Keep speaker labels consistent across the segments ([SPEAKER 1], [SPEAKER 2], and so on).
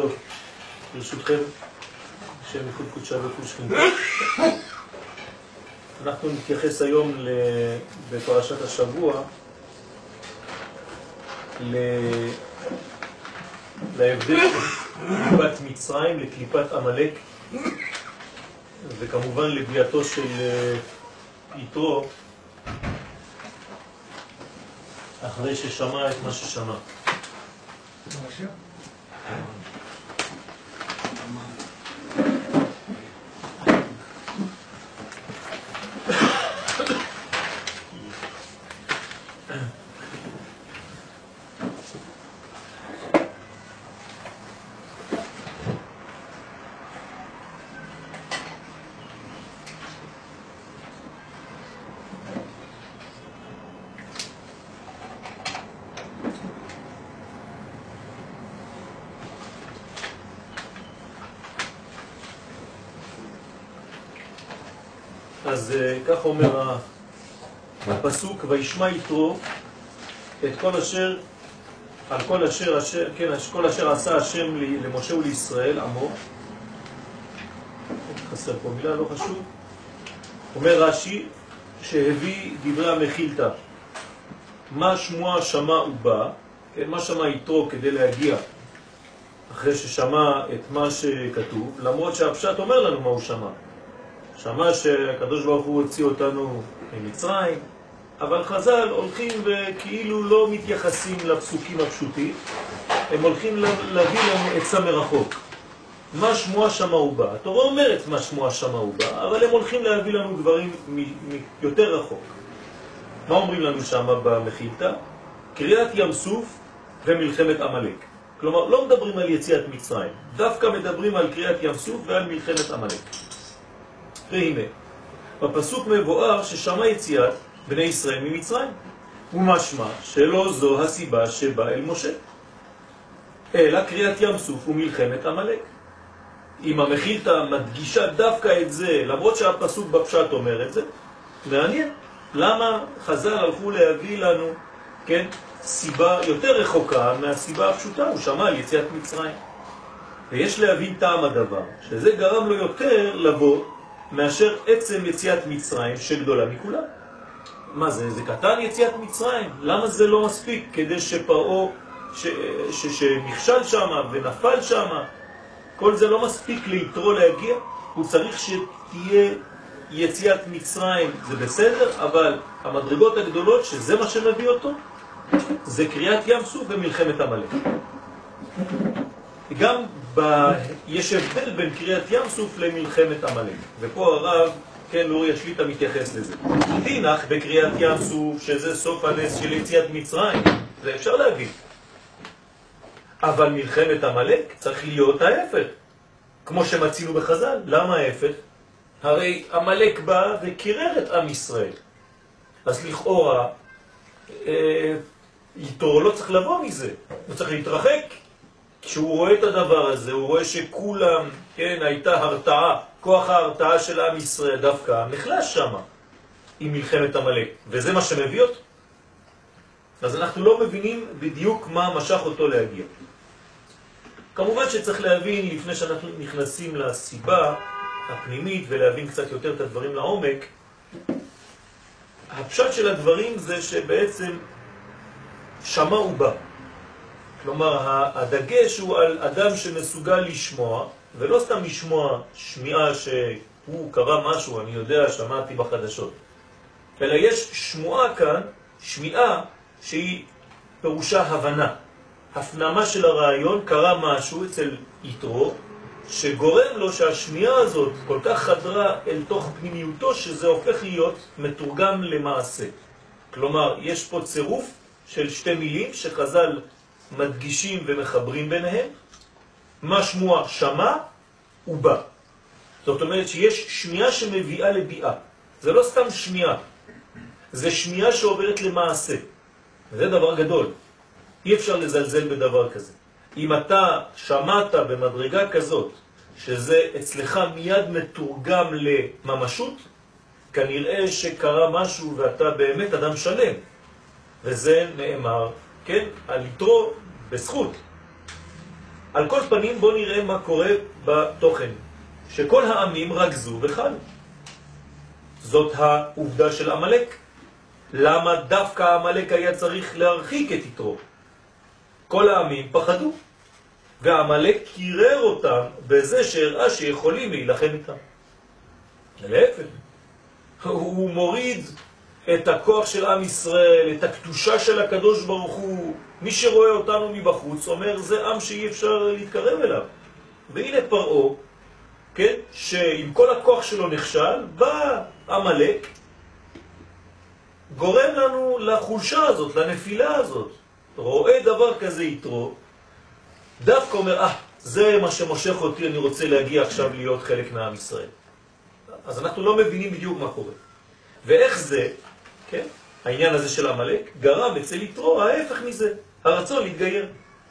[SPEAKER 1] טוב, ברשותכם, השם ייחוד קודשה ושכינתה. אנחנו נתייחס היום בפרשת השבוע להבדל קליפת מצרים לקליפת עמלק, וכמובן לביאתו של יתרו אחרי ששמע את מה ששמע. אז כך אומר הפסוק, וישמע יתרו את כל אשר עשה השם למשה ולישראל עמו. חסר פה מילה, לא חשוב. אומר רש"י שהביא דברי המחילתא, מה שמוע שמע ובא, כן, מה שמע יתרו כדי להגיע אחרי ששמע את מה שכתוב, למרות שהפשט אומר לנו מה הוא שמע. שמע שהקדוש ברוך הוא הוציא אותנו ממצרים, אבל חז"ל הולכים וכאילו לא מתייחסים לפסוקים הפשוטים, הם הולכים להביא לנו עצה מרחוק. מה שמוע שמע ובא, התורה אומרת מה שמוע שמע ובא, אבל הם הולכים להביא לנו דברים יותר רחוק. מה אומרים לנו שם במחילתא? קריאת ים סוף ומלחמת עמלק. כלומר, לא מדברים על יציאת מצרים, דווקא מדברים על קריאת ים סוף ועל מלחמת עמלק. והנה, בפסוק מבואר ששמע יציאת בני ישראל ממצרים, ומשמע שלא זו הסיבה שבא אל משה, אלא קריאת ים סוף ומלחמת עמלק. אם המחילתא מדגישה דווקא את זה, למרות שהפסוק בפשט אומר את זה, מעניין למה חז"ל הלכו להביא לנו, כן, סיבה יותר רחוקה מהסיבה הפשוטה, הוא שמע על יציאת מצרים. ויש להבין טעם הדבר, שזה גרם לו יותר לבוא מאשר עצם יציאת מצרים שגדולה מכולה. מה זה? זה קטן יציאת מצרים? למה זה לא מספיק כדי שפרעה שנכשל שם ונפל שם, כל זה לא מספיק ליתרו להגיע? הוא צריך שתהיה יציאת מצרים, זה בסדר, אבל המדרגות הגדולות שזה מה שמביא אותו זה קריאת ים סוף ומלחמת עמלק. גם יש הבדל בין קריאת ים סוף למלחמת עמלק, ופה הרב, כן, לורי השליטה מתייחס לזה. תינח בקריאת ים סוף שזה סוף הנס של יציאת מצרים, זה אפשר להגיד, אבל מלחמת עמלק צריך להיות ההפך, כמו שמצינו בחז"ל. למה ההפך? הרי עמלק בא וקירר את עם ישראל, אז לכאורה יתרו לא צריך לבוא מזה, הוא צריך להתרחק. כשהוא רואה את הדבר הזה, הוא רואה שכולם, כן, הייתה הרתעה, כוח ההרתעה של עם ישראל דווקא נחלש שם עם מלחמת עמלק, וזה מה שמביא אותו. אז אנחנו לא מבינים בדיוק מה משך אותו להגיע. כמובן שצריך להבין, לפני שאנחנו נכנסים לסיבה הפנימית ולהבין קצת יותר את הדברים לעומק, הפשט של הדברים זה שבעצם שמע ובא. כלומר, הדגש הוא על אדם שמסוגל לשמוע, ולא סתם לשמוע שמיעה שהוא קרא משהו, אני יודע, שמעתי בחדשות. אלא יש שמועה כאן, שמיעה שהיא פירושה הבנה. הפנמה של הרעיון, קרא משהו אצל יתרו, שגורם לו שהשמיעה הזאת כל כך חדרה אל תוך פנימיותו, שזה הופך להיות מתורגם למעשה. כלומר, יש פה צירוף של שתי מילים שחז"ל מדגישים ומחברים ביניהם, מה שמוע שמע ובא. זאת אומרת שיש שמיעה שמביאה לביאה. זה לא סתם שמיעה, זה שמיעה שעוברת למעשה. זה דבר גדול. אי אפשר לזלזל בדבר כזה. אם אתה שמעת במדרגה כזאת, שזה אצלך מיד מתורגם לממשות, כנראה שקרה משהו ואתה באמת אדם שלם. וזה נאמר, כן, על יתרו בזכות. על כל פנים בוא נראה מה קורה בתוכן, שכל העמים רגזו וחלו. זאת העובדה של עמלק. למה דווקא עמלק היה צריך להרחיק את יתרו? כל העמים פחדו, ועמלק קירר אותם בזה שהראה שיכולים להילחם איתם. להפך, הוא מוריד את הכוח של עם ישראל, את הקדושה של הקדוש ברוך הוא. מי שרואה אותנו מבחוץ אומר זה עם שאי אפשר להתקרב אליו. והנה פרעה, כן, שעם כל הכוח שלו נכשל, בא עמלק, גורם לנו לחולשה הזאת, לנפילה הזאת. רואה דבר כזה יתרו, דווקא אומר, זה מה שמושך אותי, אני רוצה להגיע עכשיו להיות חלק מעם ישראל. אז אנחנו לא מבינים בדיוק מה קורה. ואיך זה, כן, העניין הזה של עמלק, גרם אצל יתרו ההפך מזה, הרצון להתגייר.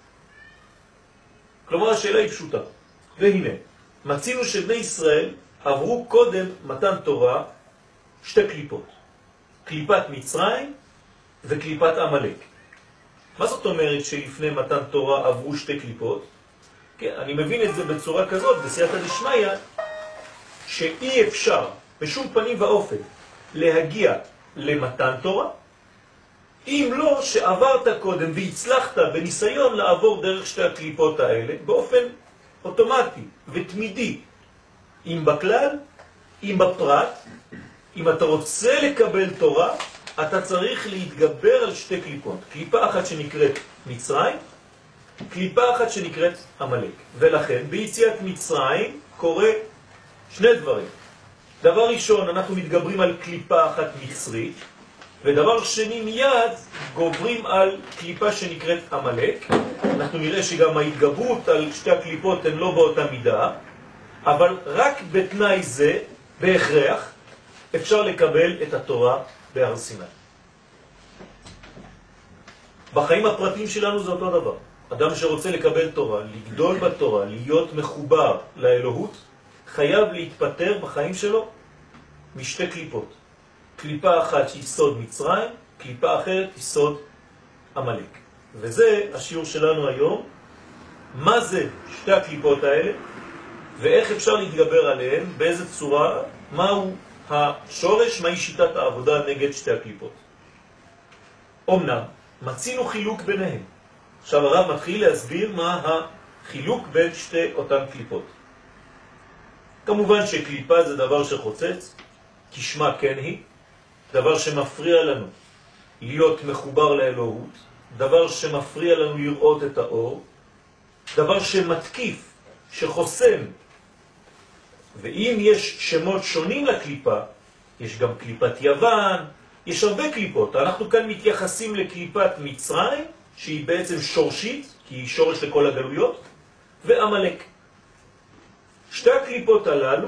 [SPEAKER 1] כלומר, השאלה היא פשוטה. והנה, מצינו שבני ישראל עברו קודם מתן תורה שתי קליפות. קליפת מצרים וקליפת עמלק. מה זאת אומרת שלפני מתן תורה עברו שתי קליפות? כן, אני מבין את זה בצורה כזאת, בסייעתא דשמיא, שאי אפשר בשום פנים ואופן להגיע למתן תורה, אם לא שעברת קודם והצלחת בניסיון לעבור דרך שתי הקליפות האלה באופן אוטומטי ותמידי, אם בכלל, אם בפרט. אם אתה רוצה לקבל תורה, אתה צריך להתגבר על שתי קליפות. קליפה אחת שנקראת מצרים, קליפה אחת שנקראת עמלק. ולכן ביציאת מצרים קורה שני דברים. דבר ראשון, אנחנו מתגברים על קליפה אחת מצרית, ודבר שני, מיד גוברים על קליפה שנקראת עמלק. אנחנו נראה שגם ההתגברות על שתי הקליפות הן לא באותה מידה, אבל רק בתנאי זה, בהכרח, אפשר לקבל את התורה בהר סיני. בחיים הפרטיים שלנו זה אותו דבר. אדם שרוצה לקבל תורה, לגדול בתורה, להיות מחובר לאלוהות, חייב להתפטר בחיים שלו משתי קליפות. קליפה אחת שהיא סוד מצרים, קליפה אחרת היא סוד עמלק. וזה השיעור שלנו היום. מה זה שתי הקליפות האלה, ואיך אפשר להתגבר עליהן, באיזה צורה, מהו השורש, מהי שיטת העבודה נגד שתי הקליפות. אמנם, מצינו חילוק ביניהם. עכשיו הרב מתחיל להסביר מה החילוק בין שתי אותן קליפות. כמובן שקליפה זה דבר שחוצץ, כשמה כן היא, דבר שמפריע לנו להיות מחובר לאלוהות, דבר שמפריע לנו לראות את האור, דבר שמתקיף, שחוסם. ואם יש שמות שונים לקליפה, יש גם קליפת יוון, יש הרבה קליפות. אנחנו כאן מתייחסים לקליפת מצרים, שהיא בעצם שורשית, כי היא שורש לכל הגלויות, ועמלק. שתי הקליפות הללו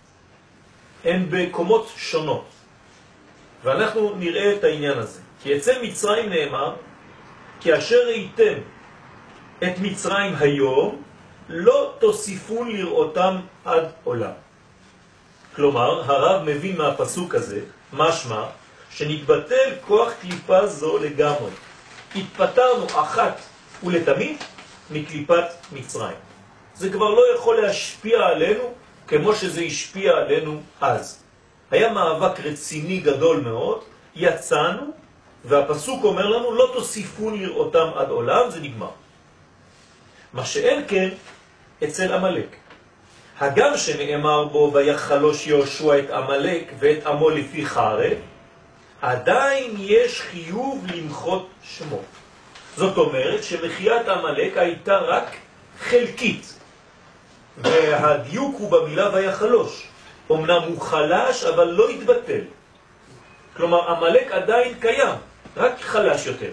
[SPEAKER 1] הן בקומות שונות, ואנחנו נראה את העניין הזה. כי אצל מצרים נאמר, כי אשר ראיתם את מצרים היום, לא תוסיפון לראותם עד עולם. כלומר, הרב מבין מהפסוק הזה, משמע, שנתבטל כוח קליפה זו לגמרי. התפטרנו אחת ולתמיד מקליפת מצרים. זה כבר לא יכול להשפיע עלינו כמו שזה השפיע עלינו אז. היה מאבק רציני גדול מאוד, יצאנו, והפסוק אומר לנו, לא תוסיפון לראותם עד עולם, זה נגמר. מה שאין כן אצל עמלק. הגם שנאמר בו ויחלוש יהושע את עמלק ואת עמו לפי חרב, עדיין יש חיוב למחות שמו. זאת אומרת שמחיית עמלק הייתה רק חלקית, והדיוק הוא במילה ויחלוש. אמנם הוא חלש אבל לא התבטל. כלומר עמלק עדיין קיים, רק חלש יותר.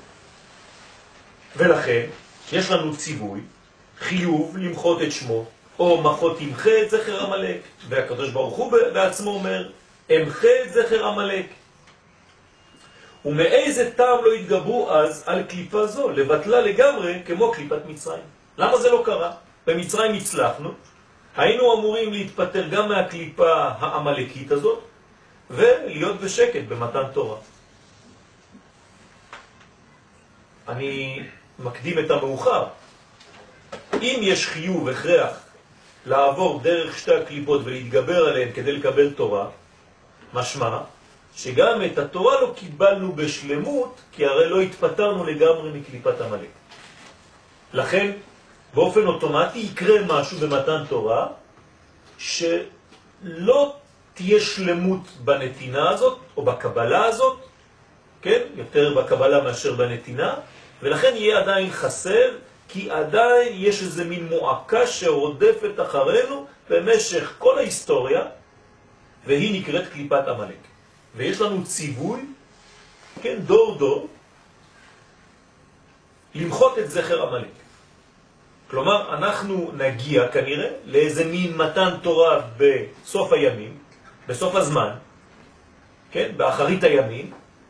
[SPEAKER 1] ולכן יש לנו ציווי, חיוב למחות את שמו, או מחות תמחה את זכר עמלק, והקדוש ברוך הוא בעצמו אומר, אמחה את זכר עמלק. ומאיזה טעם לא התגברו אז על קליפה זו, לבטלה לגמרי כמו קליפת מצרים? למה זה לא קרה? במצרים הצלחנו, היינו אמורים להתפטר גם מהקליפה העמלקית הזאת, ולהיות בשקט במתן תורה. אני מקדים את המאוחר. אם יש חיוב הכרח לעבור דרך שתי הקליפות ולהתגבר עליהן כדי לקבל תורה, משמע שגם את התורה לא קיבלנו בשלמות, כי הרי לא התפטרנו לגמרי מקליפת עמלק. לכן באופן אוטומטי יקרה משהו במתן תורה שלא תהיה שלמות בנתינה הזאת או בקבלה הזאת, כן? יותר בקבלה מאשר בנתינה, ולכן יהיה עדיין חסר, כי עדיין יש איזה מין מועקה שרודפת אחרינו במשך כל ההיסטוריה, והיא נקראת קליפת עמלק. ויש לנו ציווי, כן, דור דור, למחות את זכר עמלק. כלומר, אנחנו נגיע כנראה לאיזה מין מתן תורה בסוף הימים, בסוף הזמן, כן, באחרית הימים,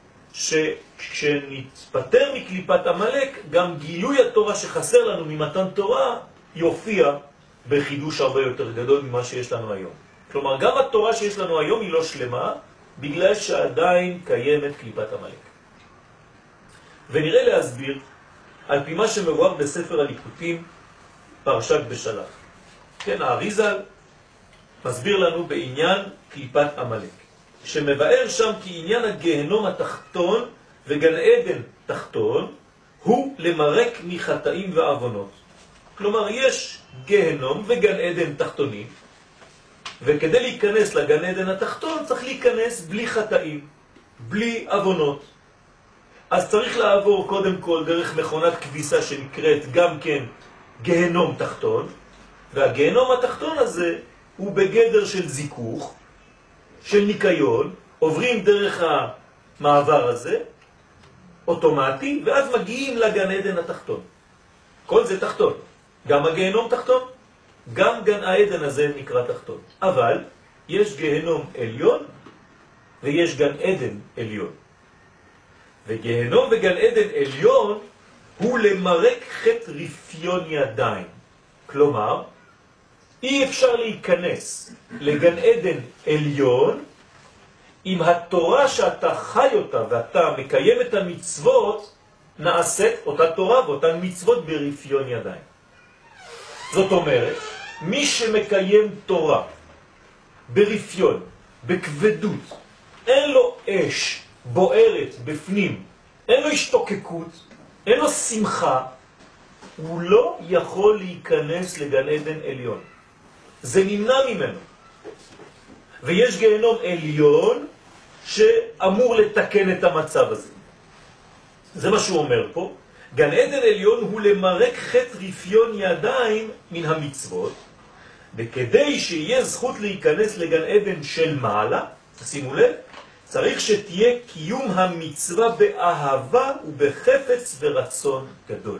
[SPEAKER 1] שכשנתפטר מקליפת עמלק, גם גילוי התורה שחסר לנו ממתן תורה יופיע בחידוש הרבה יותר גדול ממה שיש לנו היום. כלומר, גם התורה שיש לנו היום היא לא שלמה, בגלל שעדיין קיימת קליפת עמלק. ונראה להסביר על פי מה שמבואר בספר הליקוטים, פרשת בשלח. כן, האריז"ל מסביר לנו בעניין קליפת עמלק, שמבאר שם כי עניין הגהנום התחתון וגן עדן תחתון הוא למרק מחטאים ועוונות. כלומר, יש גהנום וגן עדן תחתונים, וכדי להיכנס לגן עדן התחתון צריך להיכנס בלי חטאים, בלי עוונות. אז צריך לעבור קודם כל דרך מכונת כביסה שנקראת גם כן גהנום תחתון, והגהנום התחתון הזה הוא בגדר של זיכוך, של ניקיון, עוברים דרך המעבר הזה, אוטומטי, ואז מגיעים לגן עדן התחתון. כל זה תחתון. גם הגהנום תחתון, גם גן העדן הזה נקרא תחתון. אבל יש גהנום עליון ויש גן עדן עליון. וגהנום וגן עדן עליון הוא למרק חטא רפיון ידיים. כלומר, אי אפשר להיכנס לגן עדן עליון אם התורה שאתה חי אותה ואתה מקיים את המצוות נעשית אותה תורה ואותן מצוות ברפיון ידיים. זאת אומרת, מי שמקיים תורה ברפיון, בכבדות, אין לו אש בוערת בפנים, אין לו השתוקקות, אין לו שמחה, הוא לא יכול להיכנס לגן עדן עליון. זה נמנע ממנו. ויש גהנום עליון שאמור לתקן את המצב הזה. זה מה שהוא אומר פה. גן עדן עליון הוא למרק חטא רפיון ידיים מן המצוות, וכדי שיהיה זכות להיכנס לגן עדן של מעלה, שימו לב, צריך שתהיה קיום המצווה באהבה ובחפץ ורצון גדול.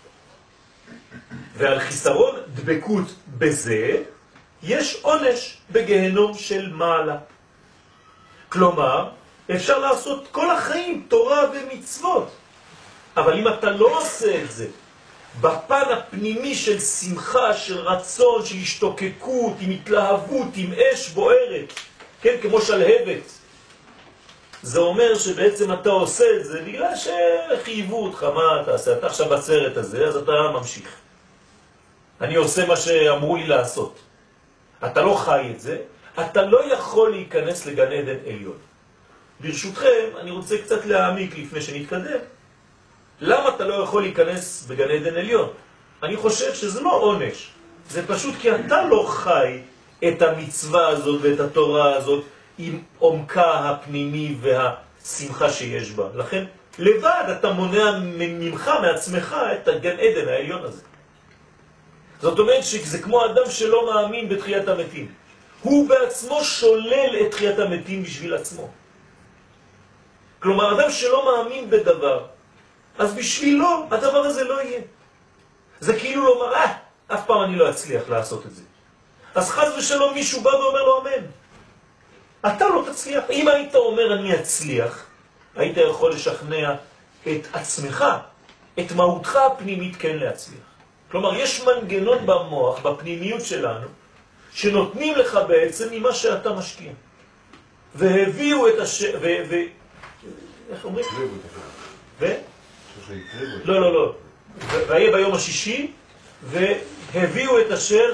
[SPEAKER 1] ועל חיסרון דבקות בזה, יש עונש בגהנום של מעלה. כלומר, אפשר לעשות כל החיים תורה ומצוות, אבל אם אתה לא עושה את זה בפן הפנימי של שמחה, של רצון, של השתוקקות, עם התלהבות, עם אש בוערת, כן, כמו שלהבת, זה אומר שבעצם אתה עושה את זה בגלל שחייבו אותך. מה אתה עושה? אתה עכשיו בסרט הזה, אז אתה ממשיך. אני עושה מה שאמרו לי לעשות. אתה לא חי את זה, אתה לא יכול להיכנס לגן עדן עליון. ברשותכם, אני רוצה קצת להעמיק לפני שנתקדם. למה אתה לא יכול להיכנס בגן עדן עליון? אני חושב שזה לא עונש. זה פשוט כי אתה לא חי את המצווה הזאת ואת התורה הזאת עם עומקה הפנימי והשמחה שיש בה. לכן, לבד אתה מונע ממך, מעצמך, את הגן עדן העליון הזה. זאת אומרת שזה כמו אדם שלא מאמין בתחיית המתים. הוא בעצמו שולל את תחיית המתים בשביל עצמו. כלומר, אדם שלא מאמין בדבר, אז בשבילו הדבר הזה לא יהיה. זה כאילו לומר, אף פעם אני לא אצליח לעשות את זה. אז חס ושלום מישהו בא ואומר לו אמן. אתה לא תצליח. אם היית אומר אני אצליח, היית יכול לשכנע את עצמך, את מהותך הפנימית כן להצליח. כלומר, יש מנגנון במוח, בפנימיות שלנו, שנותנים לך בעצם ממה שאתה משקיע. והביאו את איך אומרים? לא. והיה ביום השישי, הביאו את אשר,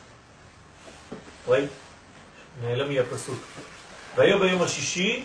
[SPEAKER 1] וואי, נעלם לי הפסוק. והיום ביום השישי,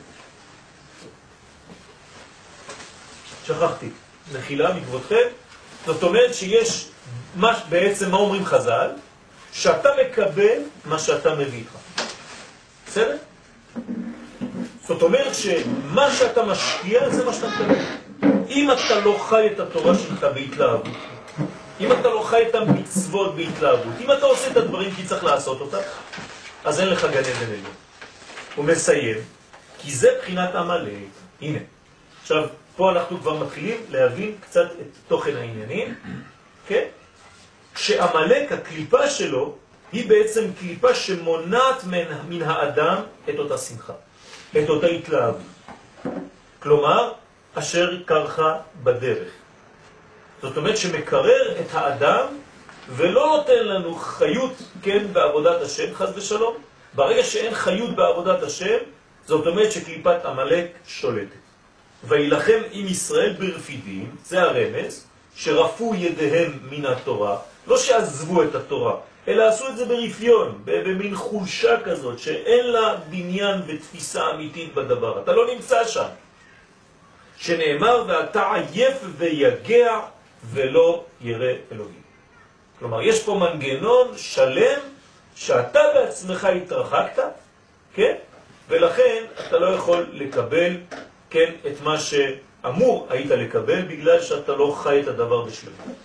[SPEAKER 1] שכחתי, נחילה מכבודכם. זאת אומרת שיש, בעצם מה אומרים חז"ל? שאתה מקבל מה שאתה מביא איתך. בסדר? זאת אומרת שמה שאתה משקיע זה מה שאתה מקבל. אם אתה לא חי את התורה שלך בהתלהבות, אם אתה לא חי את המצוות בהתלהבות, אם אתה עושה את הדברים כי צריך לעשות אותם, אז אין לך גן עדן עליון. הוא מסיים, כי זה בחינת עמלק. הנה. עכשיו, פה אנחנו כבר מתחילים להבין קצת את תוכן העניינים, כן? כשעמלק, הקליפה שלו, היא בעצם קליפה שמונעת מן האדם את אותה שמחה, את אותה התלהבות. כלומר, אשר קרחה בדרך. זאת אומרת שמקרר את האדם ולא נותן לנו חיות, כן, בעבודת השם, חס ושלום. ברגע שאין חיות בעבודת השם, זאת אומרת שקליפת עמלק שולטת. וילחם עם ישראל ברפידים, זה הרמז, שרפו ידיהם מן התורה, לא שעזבו את התורה, אלא עשו את זה ברפיון, במין חולשה כזאת, שאין לה בניין ותפיסה אמיתית בדבר. אתה לא נמצא שם. שנאמר, ואתה עייף ויגע ולא ירא אלוהים. כלומר, יש פה מנגנון שלם שאתה בעצמך התרחקת, כן? ולכן אתה לא יכול לקבל, כן, את מה שאמור היית לקבל, בגלל שאתה לא חי את הדבר בשלמות.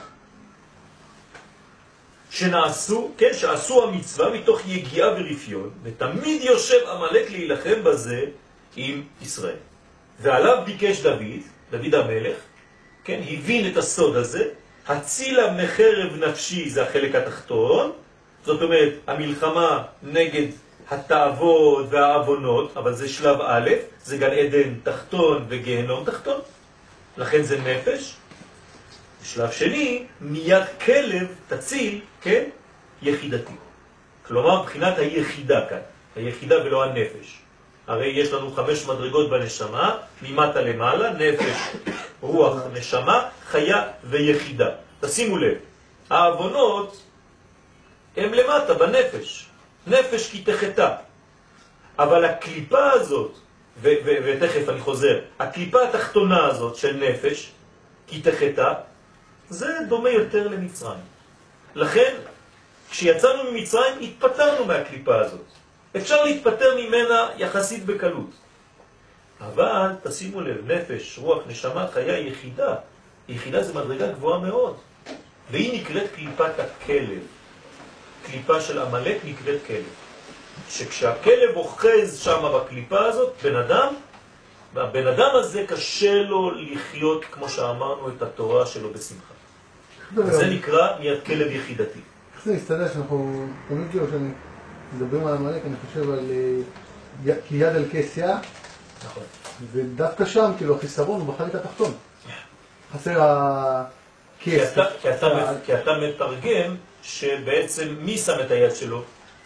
[SPEAKER 1] שנעשו, כן, שעשו המצווה מתוך יגיעה ורפיון, ותמיד יושב עמלק להילחם בזה עם ישראל. ועליו ביקש דוד המלך, כן, הבין את הסוד הזה, הצילה מחרב נפשי, זה החלק התחתון, זאת אומרת, המלחמה נגד התאוות והאבונות, אבל זה שלב א', זה גן עדן תחתון וגיהנום תחתון, לכן זה נפש. בשלב שני, מיד כלב תציל, כן, יחידתי. כלומר, בחינת היחידה כאן, היחידה ולא הנפש. הרי יש לנו 5 מדרגות בנשמה, ממטה למעלה, נפש, רוח, נשמה, חיה ויחידה. תשימו לב, האבונות הם למטה בנפש, נפש כי תחתה. אבל הקליפה הזאת, ותכף אני חוזר, הקליפה התחתונה הזאת של נפש כי תחתה, זה דומה יותר למצרים. לכן, כשיצאנו ממצרים, התפטרנו מהקליפה הזאת. אפשר להתפטר ממנה יחסית בקלות. אבל תשימו לב, נפש, רוח, נשמה, חיה, יחידה. יחידה זה מדרגה גבוהה מאוד. והיא נקראת קליפת הכלב. קליפה של עמלק נקראת כלב. שכשהכלב אוחז שם בקליפה הזאת, הבן אדם הזה קשה לו לחיות, כמו שאמרנו, את התורה שלו בשמחה. זה נקרא מיד כלב יחידתי.
[SPEAKER 2] איך זה מסתדר שאנחנו תמיד כאילו שאני מדברים על עמלק, אני חושב על יד על כסיה,
[SPEAKER 1] נכון.
[SPEAKER 2] ודווקא שם כאילו החיסרון הוא בחלק התחתון. חסר הכס.
[SPEAKER 1] כי אתה מתרגם שבעצם מי שם את היד שלו?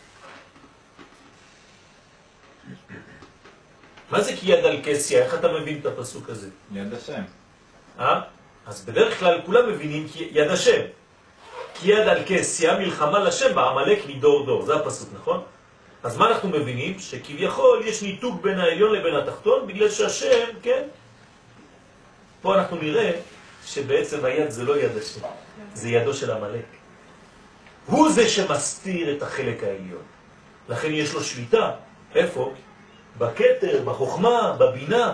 [SPEAKER 1] מה זה כי יד על כסיה? איך אתה מבין את הפסוק הזה?
[SPEAKER 3] יד השם.
[SPEAKER 1] אז בדרך כלל כולם מבינים כי יד השם. כי יד על כסיה מלחמה לשם בעמלק מדור דור. זה הפסוק, נכון? אז מה אנחנו מבינים? שכביכול יש ניתוק בין העליון לבין התחתון, בגלל שהשם, כן? פה אנחנו נראה שבעצם היד זה לא יד השם, זה ידו של עמלק. הוא זה שמסתיר את החלק העליון. לכן יש לו שליטה. איפה? בכתר, בחוכמה, בבינה.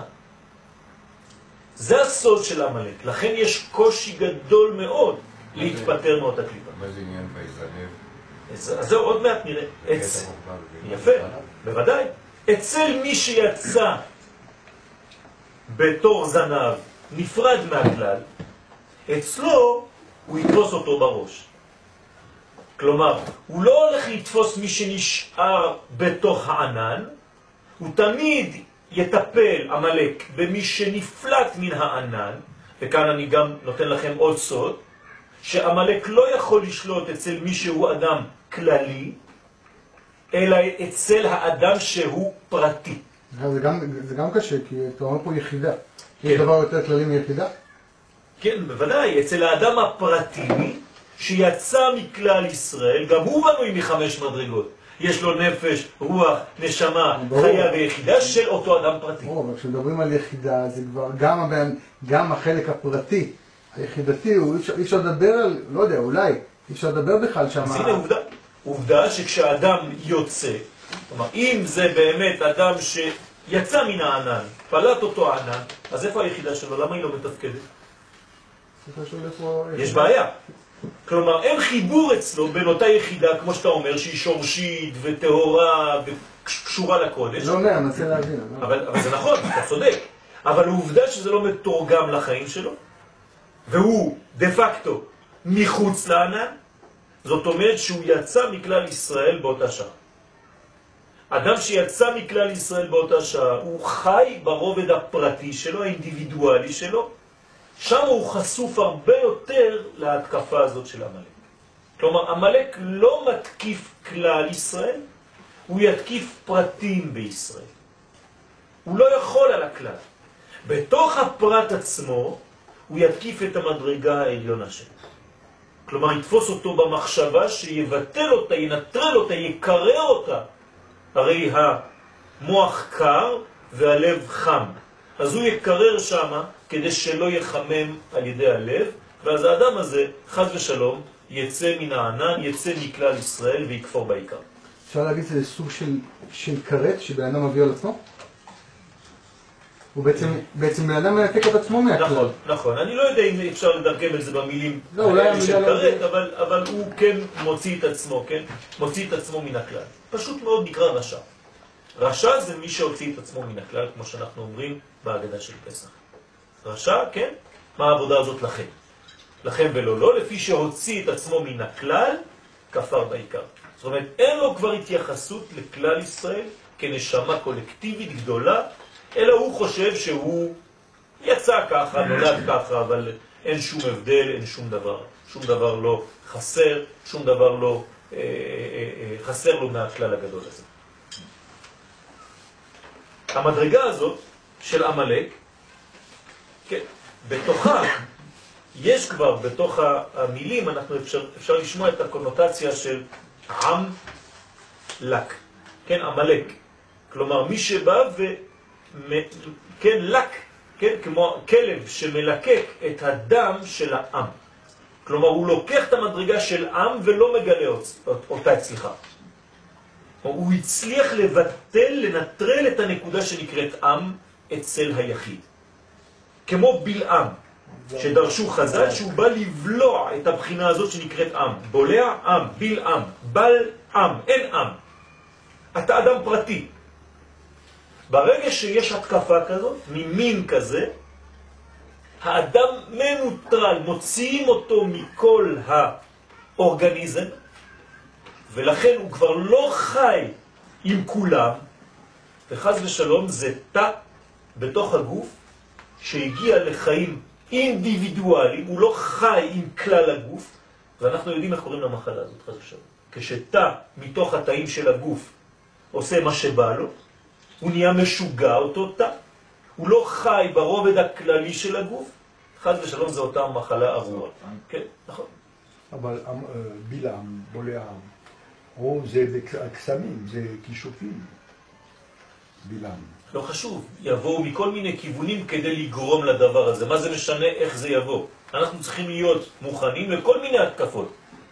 [SPEAKER 1] זה הסוד של עמלק. לכן יש קושי גדול מאוד להתפטר מאותה קליפה.
[SPEAKER 4] מה זה עניין ויזנב?
[SPEAKER 1] אז זהו, עוד מעט נראה. יפה, בוודאי. אצל מי שיצא בתור זנב נפרד מהכלל, אצלו הוא יתפוס אותו בראש. כלומר, הוא לא הולך לתפוס מי שנשאר בתוך הענן, הוא תמיד יטפל עמלק במי שנפלט מן הענן, וכאן אני גם נותן לכם עוד סוד, שעמלק לא יכול לשלוט אצל מי שהוא אדם כללי, אלא אצל האדם שהוא פרטי.
[SPEAKER 2] זה גם קשה, כי אתה אומר פה יחידה. יש דבר יותר כללי מיחידה?
[SPEAKER 1] כן, בוודאי. אצל האדם הפרטי שיצא מכלל ישראל, גם הוא בנוי מחמש מדרגות. יש לו נפש, רוח, נשמה, חיה ויחידה של אותו אדם פרטי.
[SPEAKER 2] אבל כשמדברים על יחידה, זה כבר גם החלק הפרטי, היחידתי, אי אפשר לדבר על, לא יודע, אולי, אי אפשר לדבר בכלל שם.
[SPEAKER 1] אז הנה עובדה שכשאדם יוצא, כלומר, אם זה באמת אדם שיצא מן הענן, פלט אותו הענן, אז איפה היחידה שלו? למה היא לא מתפקדת? יש בעיה. כלומר, אין חיבור אצלו בין אותה יחידה, כמו שאתה אומר, שהיא שורשית וטהורה וקשורה לקודש.
[SPEAKER 2] לא אומר, אני רוצה להבין.
[SPEAKER 1] אבל זה נכון, אתה צודק. אבל העובדה שזה לא מתורגם לחיים שלו, והוא דה פקטו מחוץ לענן, זאת אומרת שהוא יצא מכלל ישראל באותה שעה. אדם שיצא מכלל ישראל באותה שעה, הוא חי ברובד הפרטי שלו, האינדיבידואלי שלו, שם הוא חשוף הרבה יותר להתקפה הזאת של המלאק. כלומר, המלאק לא מתקיף כלל ישראל, הוא יתקיף פרטים בישראל. הוא לא יכול על הכלל. בתוך הפרט עצמו, הוא יתקיף את המדרגה העליונה שלו. כלומר, יתפוס אותו במחשבה שיבטל אותה, ינטרל אותה, יקרר אותה. הרי המוח קר והלב חם. אז הוא יקרר שם כדי שלא יחמם על ידי הלב, ואז האדם הזה, חד ושלום, יצא מן הענן, יצא מכלל ישראל ויקפור בעיקר.
[SPEAKER 2] אפשר להגיד שזה סוג של קרט שבן אדם מביא על עצמו? הוא בעצם בן אדם מנתק את עצמו מהכלל.
[SPEAKER 1] נכון, נכון. אני לא יודע אם אפשר לדרגם את זה במילים
[SPEAKER 2] של
[SPEAKER 1] קרט, אבל הוא כן מוציא את עצמו, כן? מוציא את עצמו מן הכלל. פשוט מאוד נקרא רשע. רשע זה מי שהוציא את עצמו מן הכלל, כמו שאנחנו אומרים בהגדה של פסח. רשע, כן? מה העבודה הזאת לכם? לכם ולא לא, לפי שהוציא את עצמו מן הכלל, כפר בעיקר. זאת אומרת, אין לו כבר התייחסות לכלל ישראל כנשמה קולקטיבית גדולה, אלא הוא חושב שהוא יצא ככה, נולד ככה, אבל אין שום הבדל, אין שום דבר. שום דבר לא חסר, שום דבר לא חסר לו מהכלל הגדול הזה. המדרגה הזאת של המלאק, כן, בתוכה, יש כבר בתוך המילים, אפשר לשמוע את הקונוטציה של עם לק, כן, המלאק. כלומר, מי שבא כן, לק, כן, כמו כלב שמלקק את הדם של העם. כלומר, הוא לוקח את המדרגה של עם ולא מגלה אותה אצלך. הוא הצליח לבטל, לנטרל את הנקודה שנקראת עם אצל היחיד. כמו בלעם, שדרשו חז"ל שהוא בא לבלוע את הבחינה הזאת שנקראת עם. בולע עם, בלעם, בל עם, אין עם. אתה אדם פרטי. ברגע שיש התקפה כזאת, ממין כזה, האדם מנוטרל, מוציאים אותו מכל האורגניזם, ולכן הוא כבר לא חי עם כולם, וחז ושלום זה תא בתוך הגוף שהגיע לחיים אינדיבידואליים, הוא לא חי עם כלל הגוף, ואנחנו יודעים איך קוראים למחלה הזאת, חז ושלום. כשתא מתוך התאים של הגוף עושה מה שבא לו, הוא נהיה משוגע אותו תא, הוא לא חי ברובד הכללי של הגוף, חז ושלום זה אותה מחלה ארורה. כן, נכון.
[SPEAKER 3] אבל בלעם, בולע, או זה קסמים, זה כישופים, בלעם.
[SPEAKER 1] לא חשוב, יבואו מכל מיני כיוונים כדי לגרום לדבר הזה. מה זה משנה איך זה יבוא? אנחנו צריכים להיות מוכנים לכל מיני התקפות.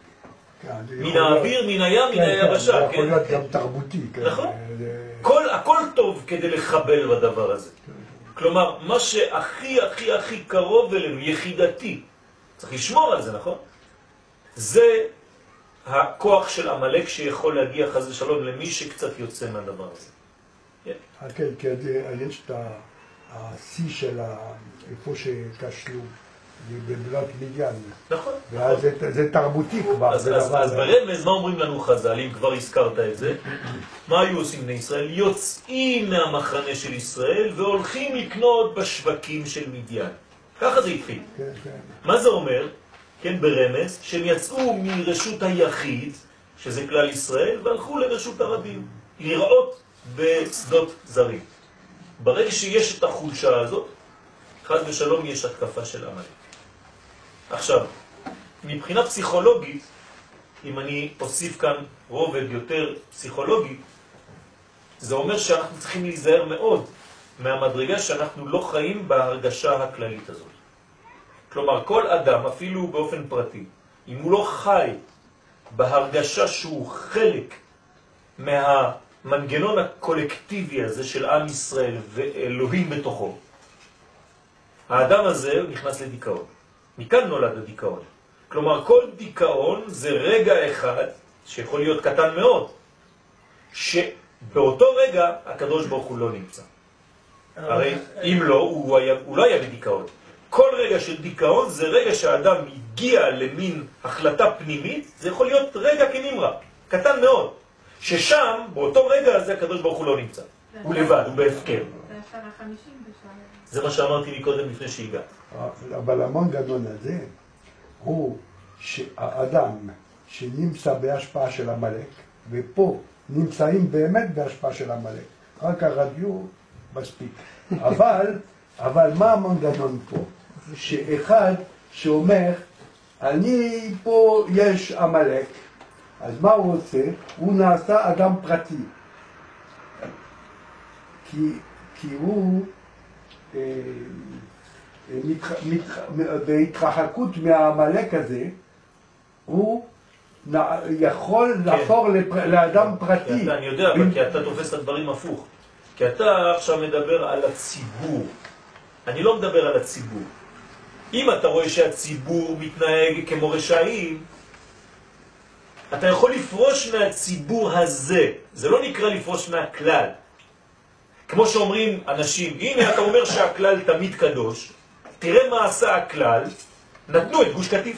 [SPEAKER 1] מן האוויר, מן הים, מן היבשה.
[SPEAKER 3] זה יכול להיות גם תרבותי.
[SPEAKER 1] נכון. הכל טוב כדי לחבל בדבר הזה. כלומר, מה שהכי הכי הכי קרוב אלינו, יחידתי, צריך לשמור על זה, נכון? זה הכוח של המלאק שיכול להגיע חס ושלום למי שקצת יוצא מהדבר הזה.
[SPEAKER 3] כן, כי יש את השיא של איפה שקשלו, בבלת מדיין.
[SPEAKER 1] נכון.
[SPEAKER 3] ואז זה תרבותי כבר.
[SPEAKER 1] אז ברמז, מה אומרים לנו חז"ל, אם כבר הזכרת את זה? מה היו עושים בני ישראל? יוצאים מהמחנה של ישראל והולכים לקנות בשווקים של מדיין. ככה זה התחיל.
[SPEAKER 3] כן, כן.
[SPEAKER 1] מה זה אומר? כן, ברמז, שהם יצאו מרשות היחיד, שזה כלל ישראל, והלכו לרשות הרבים, לראות בשדות זרים. ברגע שיש את החולשה הזאת, חד ושלום יש התקפה של המלאק. עכשיו, מבחינה פסיכולוגית, אם אני אוסיף כאן רובד יותר פסיכולוגי, זה אומר שאנחנו צריכים להיזהר מאוד מהמדרגה שאנחנו לא חיים בהרגשה הכללית הזאת. כלומר, כל אדם, אפילו באופן פרטי, אם הוא לא חי בהרגשה שהוא חלק מהמנגנון הקולקטיבי הזה של עם ישראל ואלוהים בתוכו, האדם הזה נכנס לדיכאון. מכאן נולד הדיכאון. כלומר, כל דיכאון זה רגע אחד, שיכול להיות קטן מאוד, שבאותו רגע הקדוש ברוך הוא לא נמצא. הרי אם לא, הוא לא היה בדיכאון. כל רגע של דיכאון זה רגע שהאדם הגיע למין החלטה פנימית, זה יכול להיות רגע כנמרה, קטן מאוד, ששם, באותו רגע הזה, הקדוש ברוך הוא לא נמצא. הוא לבד, הוא בהפקר. זה מה שאמרתי מקודם לפני שהגעת.
[SPEAKER 3] אבל המנגנון הזה הוא שהאדם שנמצא בהשפעה של המלאק, ופה נמצאים באמת בהשפעה של המלאק, רק הרדיו מספיק. אבל מה המנגנון פה? שאחד שאומר, אני פה יש המלאק, אז מה הוא עושה? הוא נעשה אדם פרטי. כי הוא בהתרחקות מהמלאק הזה, הוא יכול להפוך לאדם פרטי.
[SPEAKER 1] אני יודע, אבל כי אתה תופס את הדברים הפוך. כי אתה עכשיו מדבר על הציבור. אני לא מדבר על הציבור. אם אתה רואה שהציבור מתנהג כמו רשעים, אתה יכול לפרוש מהציבור הזה. זה לא נקרא לפרוש מהכלל. כמו שאומרים אנשים, הנה אתה אומר שהכלל תמיד קדוש, תראה מה עשה הכלל, נתנו את גוש קטיף.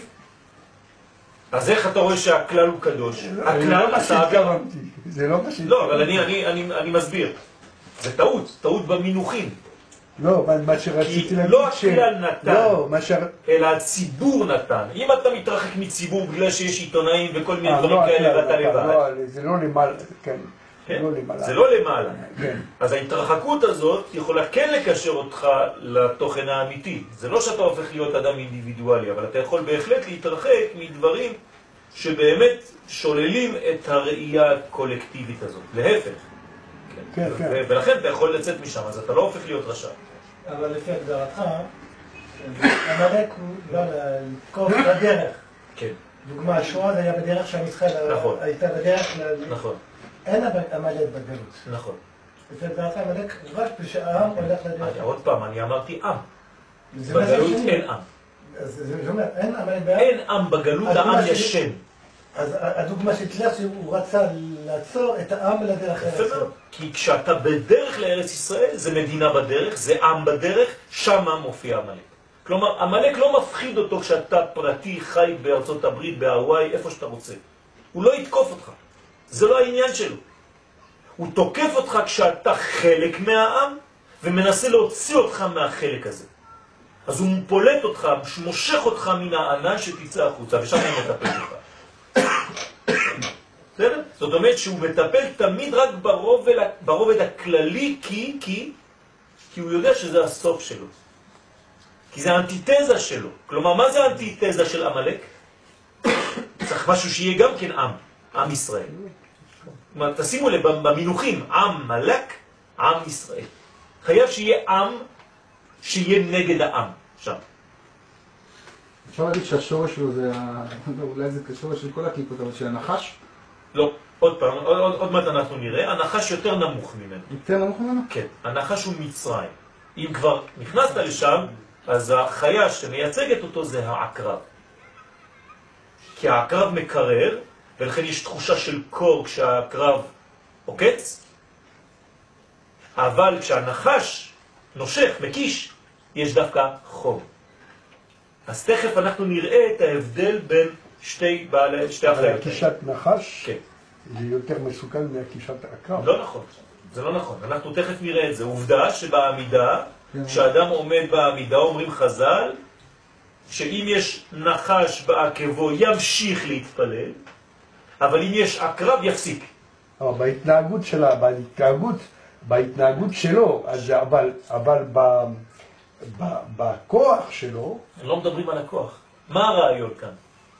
[SPEAKER 1] אז איך אתה רואה שהכלל הוא קדוש? הכלל עשה...
[SPEAKER 3] זה לא מה שהתכוונתי.
[SPEAKER 1] לא, אבל אני מסביר. זה טעות במינוחים.
[SPEAKER 3] לא, מה שרציתי להגיד
[SPEAKER 1] לא הכלל נתן,
[SPEAKER 3] לא,
[SPEAKER 1] אלא הציבור נתן. אם אתה מתרחק מציבור בגלל שיש עיתונאים וכל מיני דברים כאלה ואתה לבד.
[SPEAKER 3] זה לא למעלה, כן.
[SPEAKER 1] זה לא למעלה.
[SPEAKER 3] כן.
[SPEAKER 1] אז ההתרחקות הזאת יכולה כן לקשר אותך לתוכן האמיתי. זה לא שאתה הופך להיות אדם אינדיבידואלי, אבל אתה יכול בהחלט להתרחק מדברים שבאמת שוללים את הראייה הקולקטיבית הזאת. להפך.
[SPEAKER 3] כן, כן.
[SPEAKER 1] ולכן אתה יכול לצאת משם, אז אתה לא הופך להיות רשע.
[SPEAKER 4] אבל לפי הגדרתך, המלאק הוא בא לתקוף בדרך.
[SPEAKER 1] כן.
[SPEAKER 4] דוגמה, השואה זה היה בדרך שהמצחל הייתה בדרך
[SPEAKER 1] נכון.
[SPEAKER 4] אין המלאק בגלות.
[SPEAKER 1] נכון.
[SPEAKER 4] לפי הגדרתך המלאק רק כשהעם הולך לדרך.
[SPEAKER 1] עוד פעם, אני אמרתי עם.
[SPEAKER 4] בגלות
[SPEAKER 1] אין עם.
[SPEAKER 4] זה אומר, אין המלאק בעם.
[SPEAKER 1] אין עם בגלות, העם ישן.
[SPEAKER 4] אז הדוגמה שתלך שהוא רצה לעצור את העם לדרך ארץ.
[SPEAKER 1] כי כשאתה בדרך לארץ ישראל, זה מדינה בדרך, זה עם בדרך, שמה מופיע המלאק. כלומר, המלאק לא מפחיד אותו כשאתה פרטי, חי בארצות הברית, בהוואי, איפה שאתה רוצה. הוא לא יתקוף אותך. זה לא העניין שלו. הוא תוקף אותך כשאתה חלק מהעם, ומנסה להוציא אותך מהחלק הזה. אז הוא פולט אותך, מושך אותך מן הענן שתצא החוצה, ושם הוא מטפל אותך. זאת אומרת שהוא מטפל תמיד רק ברובד הכללי, כי הוא יודע שזה הסוף שלו. כי זה האנטיתזה שלו. כלומר, מה זה האנטיתזה של המלאק? צריך משהו שיהיה גם כן עם ישראל. תשימו לב במינוחים, עם מלאק, עם ישראל. חייב שיהיה עם שיהיה נגד העם שם.
[SPEAKER 2] אפשר להגיד שהשורש שלו זה, אולי זה כשורש של כל הקליפות, אבל של הנחש?
[SPEAKER 1] לא, עוד פעם, עוד מעט אנחנו נראה, הנחש יותר נמוך ממנו.
[SPEAKER 2] יותר נמוך ממנו?
[SPEAKER 1] כן, הנחש הוא מצרים. אם כבר נכנסת לשם, אז החיה שמייצגת אותו זה העקרב. כי העקרב מקרר, ולכן יש תחושה של קור כשהעקרב עוקץ, אבל כשהנחש נושך, מקיש, יש דווקא חום. אז תכף אנחנו נראה את ההבדל בין שתי החיות.
[SPEAKER 3] קישת נחש?
[SPEAKER 1] כן.
[SPEAKER 3] זה יותר מסוכן מהקישת עקרב.
[SPEAKER 1] לא נכון, זה לא נכון. אנחנו תכף נראה את זה. עובדה שבעמידה, כשאדם עומד בעמידה, אומרים חז"ל, שאם יש נחש בעקבו ימשיך להתפלל, אבל אם יש עקרב יפסיק.
[SPEAKER 3] בהתנהגות שלה, בהתנהגות שלו, אבל בכוח שלו...
[SPEAKER 1] לא מדברים על הכוח. מה הרעיון כאן?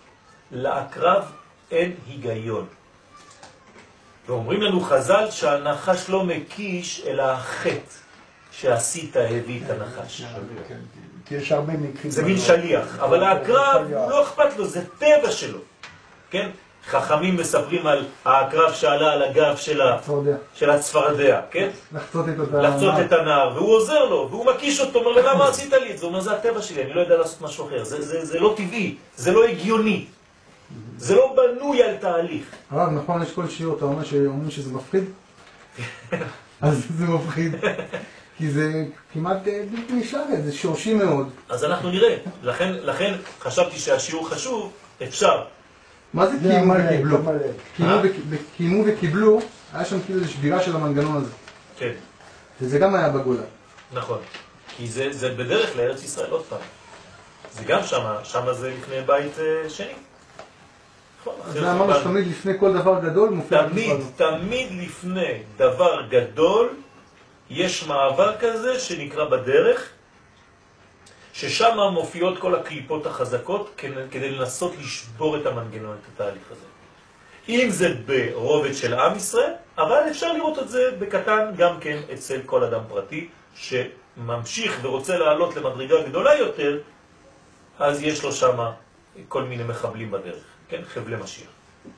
[SPEAKER 1] לעקרב אין היגיון. ואומרים לנו חז"ל שהנחש לא מקיש אלא החטא שעשית הביא את הנחש.
[SPEAKER 3] כי יש הרבה מקרים.
[SPEAKER 1] זה מין שליח, אבל העקרב הוא לא אכפת לו, זה טבע שלו. כן? חכמים מספרים על העקרב שעלה על הגב של הצפרדע, כן? לחצות את הנער, והוא עוזר לו, והוא מקיש אותו, אומר לו, למה עשית לי את זה? הוא אומר, זה הטבע שלי, אני לא יודע לעשות משהו אחר, זה לא טבעי, זה לא הגיוני, זה לא בנוי על תהליך.
[SPEAKER 2] הרב, נכון, יש כל שיעור, אתה אומר שאומרים שזה מפחיד? אז זה מפחיד, כי זה כמעט בלתי נשלט, זה שורשי מאוד.
[SPEAKER 1] אז אנחנו נראה, לכן חשבתי שהשיעור חשוב, אפשר.
[SPEAKER 2] מה זה קיימו וקיבלו? קיימו וקיבלו, היה שם כאילו שבירה של המנגנון הזה.
[SPEAKER 1] כן.
[SPEAKER 2] וזה גם היה בגולה.
[SPEAKER 1] נכון. כי זה בדרך לארץ ישראל עוד פעם. זה גם שמה זה לפני בית שני.
[SPEAKER 2] זה אמרנו שתמיד לפני כל דבר גדול מופיע.
[SPEAKER 1] תמיד לפני דבר גדול יש מעבר כזה שנקרא בדרך, ששם מופיעות כל הקליפות החזקות כדי לנסות לשבור את המנגנון, את התהליך הזה. אם זה ברובד של עם ישראל, אבל אפשר לראות את זה בקטן גם כן אצל כל אדם פרטי שממשיך ורוצה לעלות למדרגה גדולה יותר, אז יש לו שם כל מיני מחבלים בדרך, כן? חבלי משיח.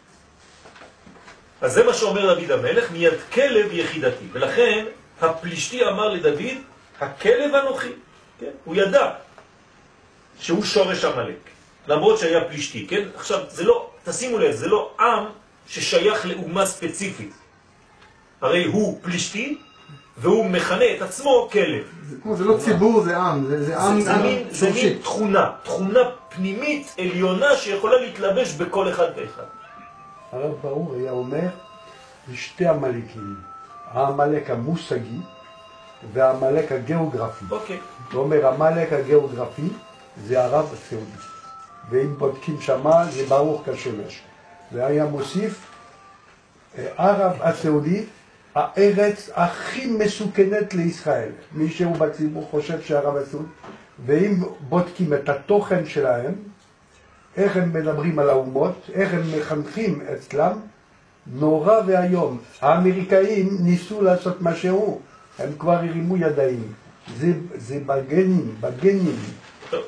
[SPEAKER 1] אז זה מה שאומר דוד המלך, מיד כלב יחידתי. ולכן הפלישתי אמר לדוד, הכלב אנוכי. כן? הוא ידע שהוא שורש המלך, למרות שהיה פלישתי, כן? עכשיו, זה לא, תשימו לב, זה לא עם ששייך לאומה ספציפית. הרי הוא פלישתי, והוא מכנה את עצמו כלב.
[SPEAKER 2] זה לא ציבור, זה עם.
[SPEAKER 1] זה מין תכונה פנימית עליונה שיכולה להתלבש בכל אחד ואחד.
[SPEAKER 3] הרב ברור היה אומר, לשתי המלכים, המלך המושגי והמלך הגיאוגרפי.
[SPEAKER 1] אוקיי.
[SPEAKER 3] הוא אומר, המלך הגיאוגרפי זה ערב הסעודי. ואם בודקים שמה, זה ברור כשמש. והיה מוסיף, ערב הסעודי, הארץ הכי מסוכנת לישראל. מישהו בציבור חושב שערב הסעודי. ואם בודקים את התוכן שלהם, איך הם מדברים על האומות, איך הם מחנכים אצלם, נורא והיום. האמריקאים ניסו לעשות משהו, הם כבר הרימו ידיים. זה בגנים.
[SPEAKER 1] טוב.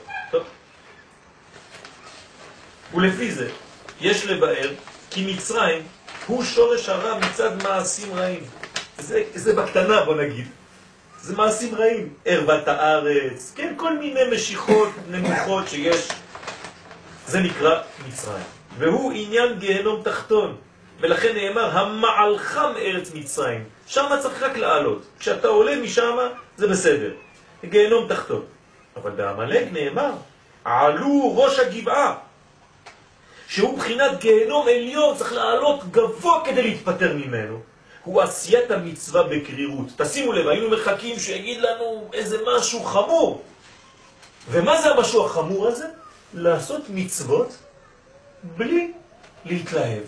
[SPEAKER 1] ולפי זה, יש לבאר כי מצרים הוא שורש הרע מצד מעשים רעים. זה בקטנה, בוא נגיד. זה מעשים רעים. ערבת הארץ, כן, כל מיני משיכות נמוכות שיש. זה נקרא מצרים. והוא עניין גיהנום תחתון. ולכן נאמר, המעלכם ארץ מצרים. שם צריך רק לעלות. כשאתה עולה משם, זה בסדר. גיהנום תחתון. אבל בעמלק נאמר, עלו ראש הגבעה. שהוא בחינת גיהנום עליון, צריך לעלות גבוה כדי להתפטר ממנו. הוא עשיית המצווה בקרירות. תשימו לב, היינו מחכים שיגיד לנו איזה משהו חמור. ומה זה המשהו החמור הזה? לעשות מצוות בלי להתלהב.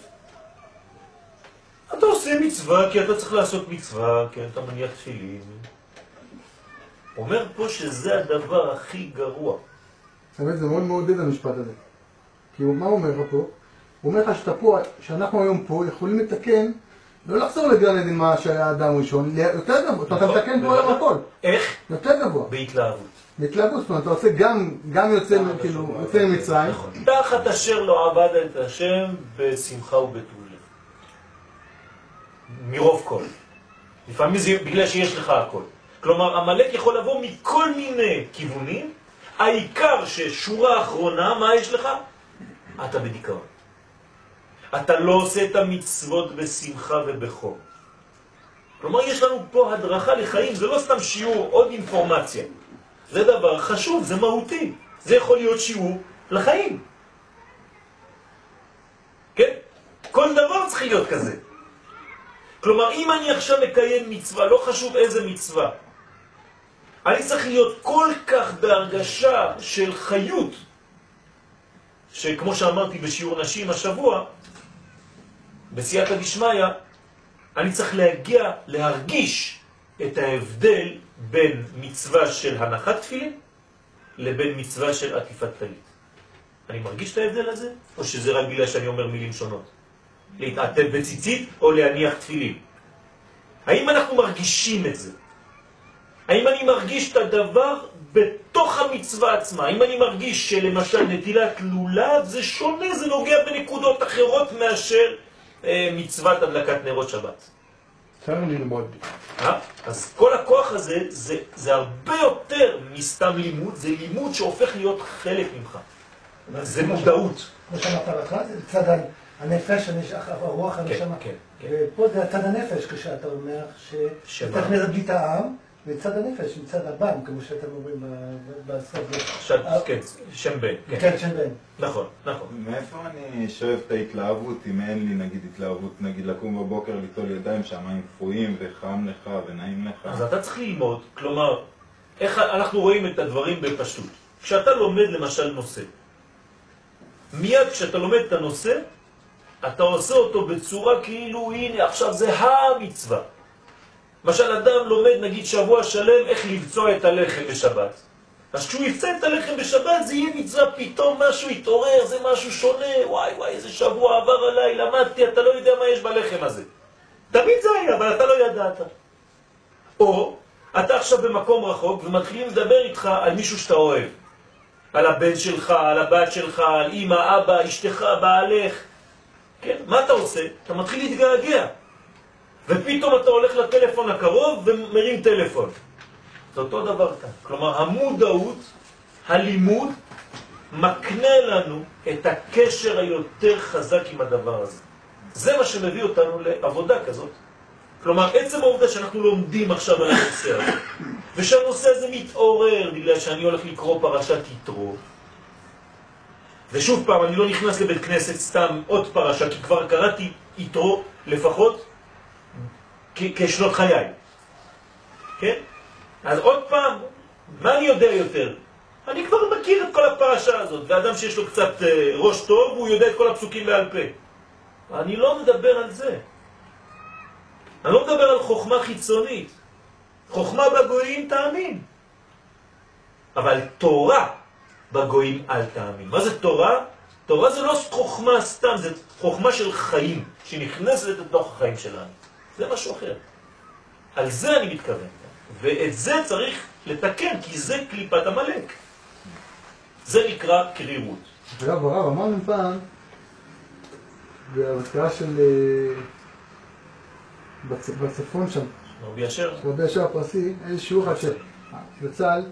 [SPEAKER 1] אתה עושה מצווה כי אתה צריך לעשות מצווה, כי אתה מניח תפילין. אומר פה שזה הדבר הכי גרוע.
[SPEAKER 2] באמת זה מאוד מעודד המשפט הזה. כי מה הוא אומר לך פה? הוא אומר לך שאתה פה, שאנחנו היום פה יכולים לתקן, לא לחזור לגן עדן מה שהיה האדם ראשון, יותר גבוה, אתה מתקן פה היום הכל.
[SPEAKER 1] איך?
[SPEAKER 2] יותר גבוה.
[SPEAKER 1] בהתלהבות.
[SPEAKER 2] בהתלהבות, זאת אומרת, אתה עושה גם יוצא ממצרים.
[SPEAKER 1] תחת אשר לא עבד את השם בשמחה ובטוב לב. מרוב כל. לפעמים זה בגלל שיש לך הכל. כלומר, המלאק יכול לבוא מכל מיני כיוונים, העיקר ששורה האחרונה, מה יש לך? אתה בדיכאון. אתה לא עושה את המצוות בשמחה ובחום. כלומר, יש לנו פה הדרכה לחיים, זה לא סתם שיעור, עוד אינפורמציה. זה דבר חשוב, זה מהותי. זה יכול להיות שיעור לחיים. כן? כל דבר צריך להיות כזה. כלומר, אם אני עכשיו מקיים מצווה, לא חשוב איזה מצווה, אני צריך להיות כל כך בהרגשה של חיות, שכמו שאמרתי בשיעור נשים השבוע, בסייעתא דשמיא, אני צריך להרגיש את ההבדל בין מצווה של הנחת תפילין לבין מצווה של עטיפת טלית. אני מרגיש את ההבדל הזה? או שזה רק בגלל שאני אומר מילים שונות? להתעטף בציצית או להניח תפילין? האם אנחנו מרגישים את זה? האם אני מרגיש את הדבר בתוך המצווה עצמה? האם אני מרגיש שלמשל נטילת לולב זה שונה, זה נוגע בנקודות אחרות מאשר מצוות הדלקת נרות שבת?
[SPEAKER 3] צריך ללמוד.
[SPEAKER 1] אז כל הכוח הזה זה הרבה יותר מסתם לימוד, זה לימוד שהופך להיות חלק ממך. זה מודעות.
[SPEAKER 4] כמו שאמרת לך, זה צד הנפש, הרוח הנשמה. ופה זה הצד הנפש, כשאתה אומר שצריך לרדת בלי טעם, וצד הנפש, מצד הבן, כמו שאתם אומרים בסוף.
[SPEAKER 1] כן, שם בן.
[SPEAKER 4] כן, שם בן.
[SPEAKER 1] נכון, נכון.
[SPEAKER 5] מאיפה אני שואב את ההתלהבות, אם אין לי נגיד התלהבות, נגיד לקום בבוקר ליטול ידיים, שהמים קפואים וחם לך ונעים לך?
[SPEAKER 1] אז אתה צריך ללמוד, כלומר, איך אנחנו רואים את הדברים בפשטות. כשאתה לומד למשל נושא, מיד כשאתה לומד את הנושא, אתה עושה אותו בצורה כאילו, הנה, עכשיו זה המצווה. למשל, אדם לומד, נגיד, שבוע שלם איך לבצוע את הלחם בשבת. אז כשהוא יפצע את הלחם בשבת, זה יהיה מצווה, פתאום משהו יתעורר, זה משהו שונה, וואי וואי, איזה שבוע עבר עליי, למדתי, אתה לא יודע מה יש בלחם הזה. תמיד זה היה, אבל אתה לא ידעת. או, אתה עכשיו במקום רחוק, ומתחילים לדבר איתך על מישהו שאתה אוהב. על הבן שלך, על הבת שלך, על אמא, אבא, אשתך, בעלך. כן? מה אתה עושה? אתה מתחיל להתגעגע. ופתאום אתה הולך לטלפון הקרוב ומרים טלפון. זה אותו דבר כאן. כלומר, המודעות, הלימוד, מקנה לנו את הקשר היותר חזק עם הדבר הזה. זה מה שמביא אותנו לעבודה כזאת. כלומר, עצם העובדה שאנחנו לומדים עכשיו על הנושא הזה, ושהנושא הזה מתעורר בגלל שאני הולך לקרוא פרשת יתרו, ושוב פעם, אני לא נכנס לבית כנסת סתם עוד פרשה, כי כבר קראתי יתרו לפחות כשנות חיי. כן? אז עוד פעם, מה אני יודע יותר? אני כבר מכיר את כל הפרשה הזאת, ואדם שיש לו קצת ראש טוב, הוא יודע את כל הפסוקים בעל פה. אני לא מדבר על זה. אני לא מדבר על חוכמה חיצונית. חוכמה בגויים תאמין. אבל תורה בגויים אל תאמין. מה זה תורה? תורה זה לא חוכמה סתם, זה חוכמה של חיים, שנכנסת לתוך החיים שלנו. זה משהו אחר. על זה אני מתכוון. ואת זה צריך לתקן, כי זה קליפת המלאק. זה נקרא קרירות.
[SPEAKER 2] אגב, הרב, אמרנו פעם, בהזכרה של... בצפון שם,
[SPEAKER 1] רבי אשר?
[SPEAKER 2] רבי אשר הפרסי, איזה שיעור אחד שבצל,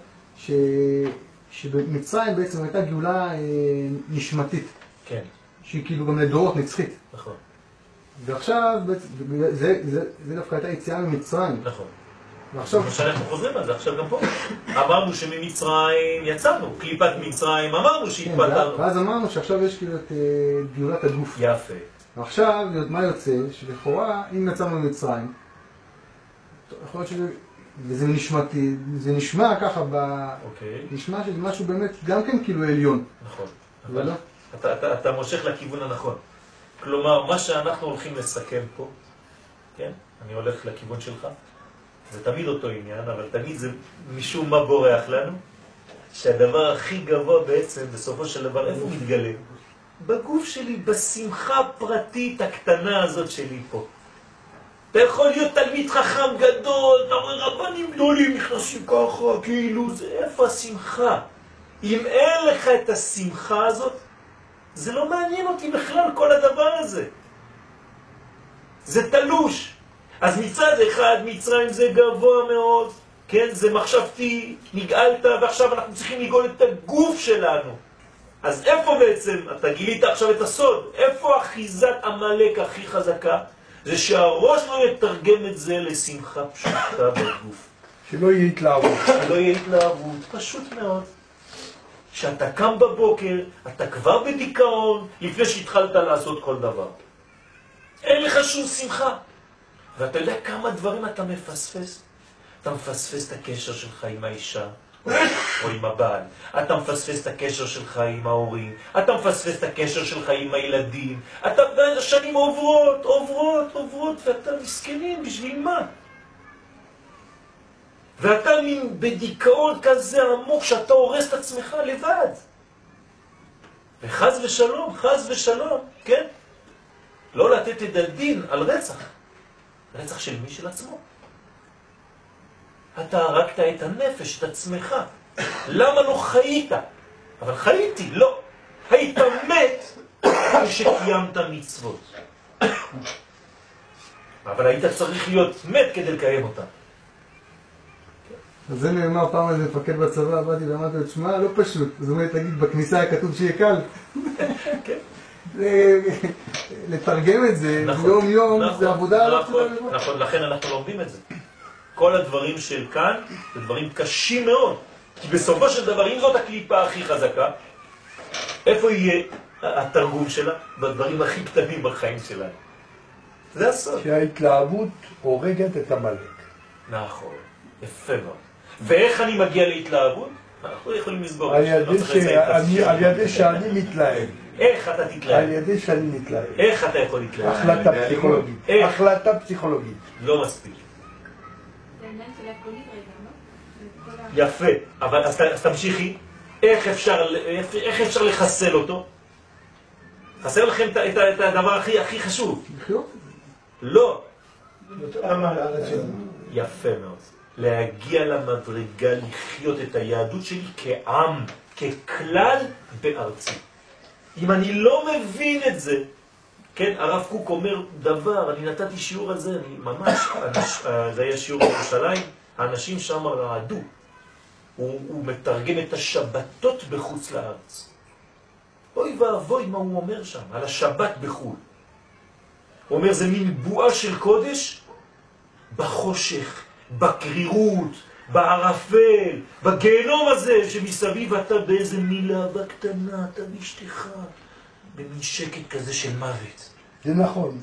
[SPEAKER 2] שבמצרים בעצם הייתה גאולה נשמתית.
[SPEAKER 1] כן.
[SPEAKER 2] שהיא כאילו גם לדורות נצחית.
[SPEAKER 1] נכון.
[SPEAKER 2] ועכשיו, זה דווקא הייתה יציאה ממצרים.
[SPEAKER 1] נכון.
[SPEAKER 2] ועכשיו...
[SPEAKER 1] שאנחנו חוזרים על זה עכשיו גם פה. אמרנו שממצרים יצאנו, קליפת מצרים, אמרנו שהתפטרנו.
[SPEAKER 2] ואז אמרנו שעכשיו יש כאילו את גאולת הגוף.
[SPEAKER 1] יפה.
[SPEAKER 2] ועכשיו, מה יוצא? שלכאורה, אם יצאנו ממצרים, יכול להיות שזה... וזה נשמתי, זה נשמע ככה נשמע שזה משהו באמת גם כן כאילו עליון.
[SPEAKER 1] נכון. אבל אתה מושך לכיוון הנכון. כלומר, מה שאנחנו הולכים לסכם פה, כן? אני הולך לכיוון שלך. זה תמיד אותו עניין, אבל תמיד זה משום מה בורח לנו, שהדבר הכי גבוה בעצם, בסופו של דבר, איפה הוא מתגלה? בגוף שלי, בשמחה הפרטית הקטנה הזאת שלי פה. אתה יכול להיות תלמיד חכם גדול, אתה רואה רבנים גדולים נכנסים ככה, כאילו, זה איפה השמחה? אם אין לך את השמחה הזאת, זה לא מעניין אותי בכלל כל הדבר הזה. זה תלוש. אז מצד אחד, מצרים זה גבוה מאוד, כן? זה מחשבתי, נגאלת, ועכשיו אנחנו צריכים לגאול את הגוף שלנו. אז איפה בעצם, אתה גילית עכשיו את הסוד, איפה אחיזת המלאק הכי חזקה? זה שהראש לא יתרגם את זה לשמחה פשוטה בגוף.
[SPEAKER 3] שלא יהיה התלהבות.
[SPEAKER 1] שלא יהיה התלהבות, פשוט מאוד. שאתה קם בבוקר, אתה כבר בדיכאון, לפני שהתחלת לעשות כל דבר. אין לך שום שמחה. ואתה יודע כמה דברים אתה מפספס? אתה מפספס את הקשר שלך עם האישה, או עם הבעל. אתה מפספס את הקשר שלך עם ההורים. אתה מפספס את הקשר שלך עם הילדים. אתה השנים עוברות, ואתה מסכנים, בשביל מה? ואתה בדיכאון כזה עמוק שאתה הורס את עצמך לבד. וחז ושלום, חז ושלום, כן? לא לתת את הדין על רצח. רצח של מי? של עצמו. אתה הרגת את הנפש, את עצמך. למה לא חיית? אבל חייתי, לא. היית מת כשקיימת מצוות. אבל היית צריך להיות מת כדי לקיים אותה.
[SPEAKER 2] אז זה נאמר פעם איזה מפקד בצבא, באתי ואמרתי לו, תשמע, לא פשוט. זאת אומרת, תגיד, בכניסה היה כתוב שיהיה קל.
[SPEAKER 1] כן.
[SPEAKER 2] לתרגם את זה, יום יום, זה עבודה לא פשוטה.
[SPEAKER 1] נכון, לכן אנחנו לומדים את זה. כל הדברים של כאן, זה דברים קשים מאוד. כי בסופו של דבר, אם זאת הקליפה הכי חזקה, איפה יהיה התרגום שלה? בדברים הכי קטנים בחיים שלנו. זה הסוד.
[SPEAKER 3] שההתלהבות הורגת את המלך.
[SPEAKER 1] נכון, יפה מאוד. ואיך אני מגיע להתלהבות? אנחנו יכולים לסבור.
[SPEAKER 3] על ידי שאני מתלהב.
[SPEAKER 1] איך אתה תתלהב?
[SPEAKER 3] על ידי שאני מתלהב.
[SPEAKER 1] איך אתה יכול להתלהב?
[SPEAKER 3] החלטה פסיכולוגית. החלטה פסיכולוגית.
[SPEAKER 1] לא מספיק. יפה, אבל אז תמשיכי. איך אפשר לחסל אותו? חסר לכם את הדבר הכי חשוב. לא. יפה מאוד. להגיע למדרגה, לחיות את היהדות שלי כעם, ככלל בארצי. אם אני לא מבין את זה, כן, הרב קוק אומר דבר, אני נתתי שיעור על זה, אני ממש, זה היה שיעור בירושלים, האנשים שם רעדו. הוא מתרגם את השבתות בחוץ לארץ. אוי ואבוי מה הוא אומר שם, על השבת בחול. הוא אומר, זה מין בועה של קודש בחושך, בקרירות, בערפל, בגיהנום הזה שמסביב אתה באיזה מילה בקטנה, אתה ואשתך, במין שקט כזה של מוות.
[SPEAKER 3] זה נכון.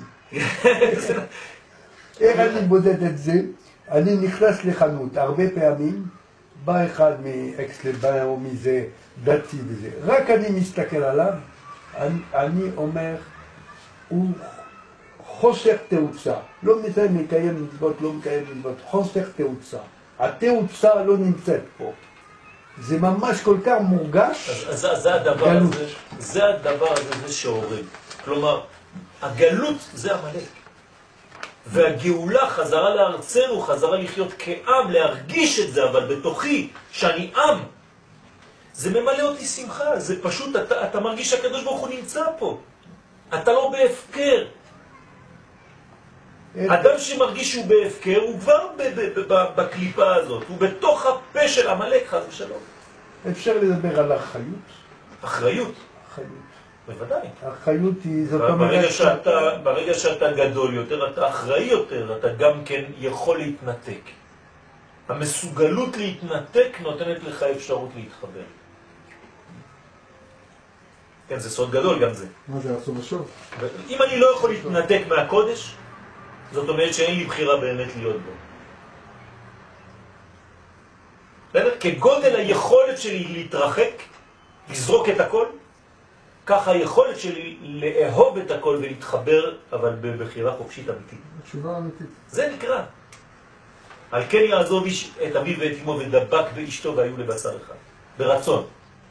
[SPEAKER 3] איך אני בודד את זה? אני נכנס לחנות, הרבה פעמים, בא אחד מאקסלבן או מזה דתי וזה, רק אני מסתכל עליו, אני אומר, הוא חוסר תאוצה, לא מקיים מצוות, לא מקיים מצוות, חוסר תאוצה. התאוצה לא נמצאת פה. זה ממש כל כך מורגש.
[SPEAKER 1] אז זה הדבר הזה שהורג. כלומר, הגלות זה המלך. והגאולה חזרה לארצנו, חזרה לחיות כעם, להרגיש את זה, אבל בתוכי, שאני עם, זה ממלא אותי שמחה. זה פשוט, אתה מרגיש שהקדוש ברוך הוא נמצא פה. אתה לא בהפקר. אדם שמרגיש שהוא בהפקר, הוא כבר בקליפה הזאת, הוא בתוך הפה של המלך, חס ושלום.
[SPEAKER 3] אפשר לדבר על אחריות?
[SPEAKER 1] אחריות?
[SPEAKER 3] אחריות.
[SPEAKER 1] בוודאי.
[SPEAKER 3] אחריות היא, זאת אומרת...
[SPEAKER 1] ברגע שאתה גדול יותר, אתה אחראי יותר, אתה גם כן יכול להתנתק. המסוגלות להתנתק נותנת לך אפשרות להתחבר. כן, זה סוד גדול גם זה.
[SPEAKER 2] מה זה עשו בשוב?
[SPEAKER 1] אם אני לא יכול להתנתק מהקודש, זאת אומרת שאין לי בחירה באמת להיות בו. כגודל היכולת שלי להתרחק, לזרוק את הכל, ככה היכולת שלי לאהוב את הכל ולהתחבר, אבל בבחירה חופשית אמיתית.
[SPEAKER 2] תשובה אמיתית.
[SPEAKER 1] זה נקרא. על כן יעזוב איש את אביו ואת אמו ודבק באשתו והיו לבשר אחד. ברצון.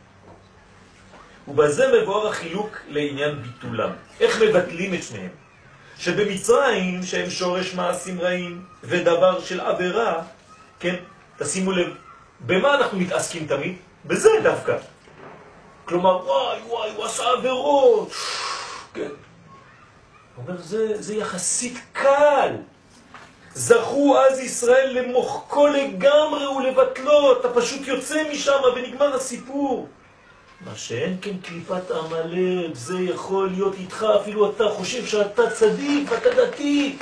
[SPEAKER 1] ובזה מבואר החילוק לעניין ביטולם. איך מבטלים את שניהם? שבמצרים, שהם שורש מעשים רעים ודבר של עבירה, כן, תשימו לב, במה אנחנו מתעסקים תמיד? בזה דווקא. כלומר, וואי, הוא עשה עבירות. כן. הוא אומר, זה יחסית קל. זכו אז ישראל למוחקו לגמרי ולבטלו. אתה פשוט יוצא משם ונגמר הסיפור. מה שאין כן קליפת עמלק, זה יכול להיות איתך, אפילו אתה חושב שאתה צדיק ואתה דתי.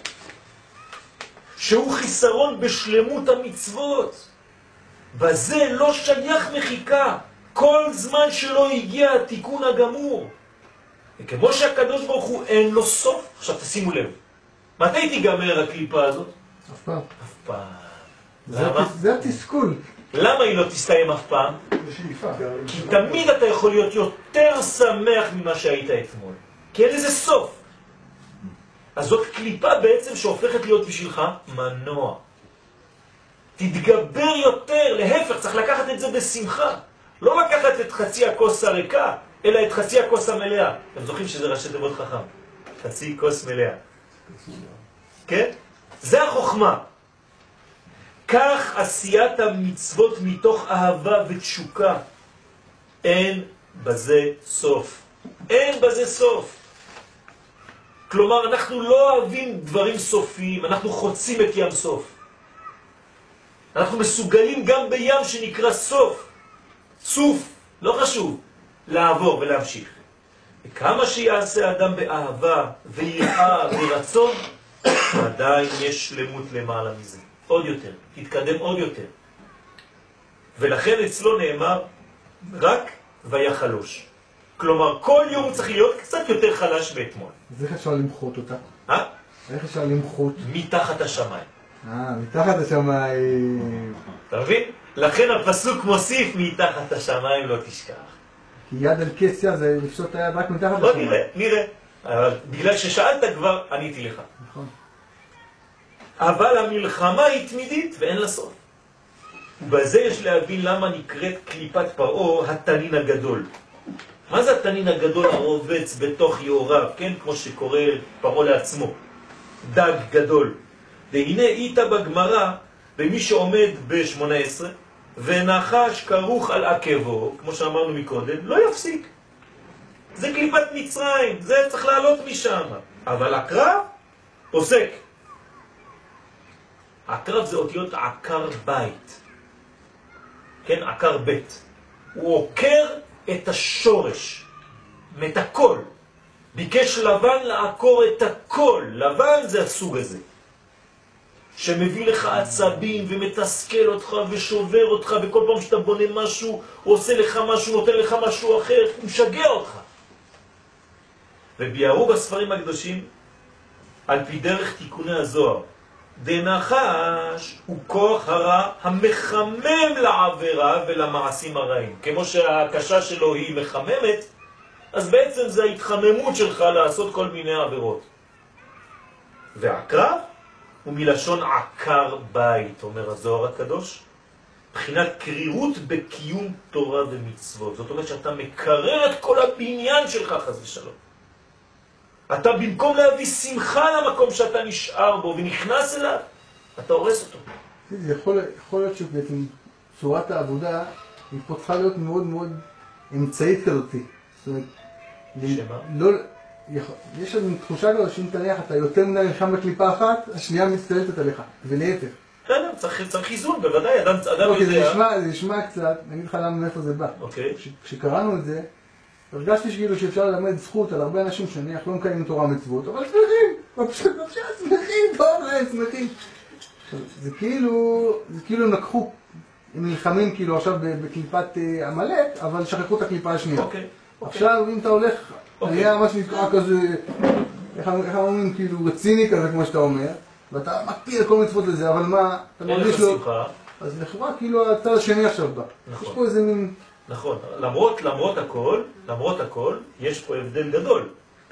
[SPEAKER 1] שהוא חיסרון בשלמות המצוות. בזה לא שייך מחיקה. כל זמן שלא הגיע התיקון הגמור. וכמו שהקדוש ברוך הוא אין לו סוף, עכשיו תשימו לב, מתי תיגמר הקליפה הזאת?
[SPEAKER 2] אף פעם.
[SPEAKER 1] אף פעם.
[SPEAKER 2] למה? זה התסכול.
[SPEAKER 1] למה היא לא תסתיים אף פעם?
[SPEAKER 2] בשאיפה.
[SPEAKER 1] כי תמיד אתה יכול להיות יותר שמח ממה שהיית אתמול. כי אין לזה סוף. אז זאת קליפה בעצם שהופכת להיות בשבילך מנוע. תתגבר יותר, להפך, צריך לקחת את זה בשמחה. לא לקחת את חצי הכוס הריקה, אלא את חצי הכוס המלאה. אתם זוכרים שזה ראשי תיבות חכם. חצי כוס מלאה. כן? זה החוכמה. כך עשיית המצוות מתוך אהבה ותשוקה. אין בזה סוף. אין בזה סוף. כלומר, אנחנו לא אוהבים דברים סופיים, אנחנו חוצים את ים סוף. אנחנו מסוגלים גם בים שנקרא סוף, סוף, לא חשוב, לעבור ולהמשיך. וכמה שיעשה אדם באהבה ויראה ורצון, עדיין יש שלמות למעלה מזה. עוד יותר, תתקדם עוד יותר. ולכן אצלו נאמר רק ויחלוש. כלומר, כל יום הוא צריך להיות קצת יותר חלש מאתמול.
[SPEAKER 2] אז איך אפשר למחות אותה? איך אפשר למחות?
[SPEAKER 1] מתחת השמיים.
[SPEAKER 2] מתחת השמיים.
[SPEAKER 1] אתה מבין? לכן הפסוק מוסיף מתחת השמיים לא תשכח.
[SPEAKER 2] כי יד על כסיה זה לפשוט את היד רק מתחת
[SPEAKER 1] בוא
[SPEAKER 2] השמיים.
[SPEAKER 1] נראה. אבל בגלל ששאלת כבר, עניתי לך.
[SPEAKER 2] נכון.
[SPEAKER 1] אבל המלחמה היא תמידית ואין לה סוף. ובזה יש להבין למה נקראת קליפת פרעה התנין הגדול. מה זה התנין הגדול הרובץ בתוך יעוריו, כן? כמו שקורא פרעה לעצמו. דג גדול. והנה איתה בגמרא, במי שעומד ב-18, ונחש כרוך על עקבו, כמו שאמרנו מקודם, לא יפסיק. זה קליפת מצרים, זה צריך לעלות משם. אבל הקרב עוסק. הקרב זה אותיות עקר בית. כן, עקר בית. הוא עוקר את השורש, את הכל. ביקש לבן לעקור את הכל. לבן זה הסוג הזה. שמביא לך עצבים ומתסכל אותך ושובר אותך, וכל פעם שאתה בונה משהו, הוא עושה לך משהו, נותן לך משהו אחר, הוא משגע אותך. וביארו בספרים הקדושים, על פי דרך תיקוני הזוהר, דנחש הוא כוח הרע המחמם לעבירה ולמעשים הרעים. כמו שהקשה שלו היא מחממת, אז בעצם זה ההתחממות שלך לעשות כל מיני עבירות. והקרב הוא מלשון עקר בית, אומר הזוהר הקדוש, בחינת קרירות בקיום תורה ומצוות. זאת אומרת שאתה מקרר את כל הבניין שלך, חס ושלום. אתה במקום להביא שמחה למקום שאתה נשאר בו ונכנס אליו, אתה הורס אותו.
[SPEAKER 2] יכול להיות שבעצם צורת העבודה היא פה צריכה להיות מאוד מאוד אמצעית כזאת. זאת אומרת,
[SPEAKER 1] שמה?
[SPEAKER 2] יש לנו תחושה כזאת שאם תניח אתה יותר מדי שם בקליפה אחת, השנייה מצטלטת עליך, ולהפך.
[SPEAKER 1] בסדר, צריך איזון, בוודאי, אדם יודע.
[SPEAKER 2] זה נשמע קצת, אני אגיד לך למה מאיפה זה בא.
[SPEAKER 1] אוקיי.
[SPEAKER 2] כשקראנו את זה, הרגשתי שכאילו שאפשר ללמד זכות על הרבה אנשים שנניח לא מקיימים תורה מצוות, אבל שמחים, בבקשה, שמחים, טוב להם, שמחים. זה כאילו הם לקחו, הם נלחמים כאילו עכשיו בקליפת עמלק, אבל שכחו את הקליפה השנייה. עכשיו אם אתה הולך, היה מה שנקרא כזה, איך אומרים, כאילו רציני כזה כמו שאתה אומר, ואתה מקפיד כל מצוות לזה, אבל מה, אתה מרגיש לו, אז לכאורה כאילו הצד השני עכשיו בא. יש פה איזה מין...
[SPEAKER 1] נכון, למרות הכל, יש פה הבדל גדול,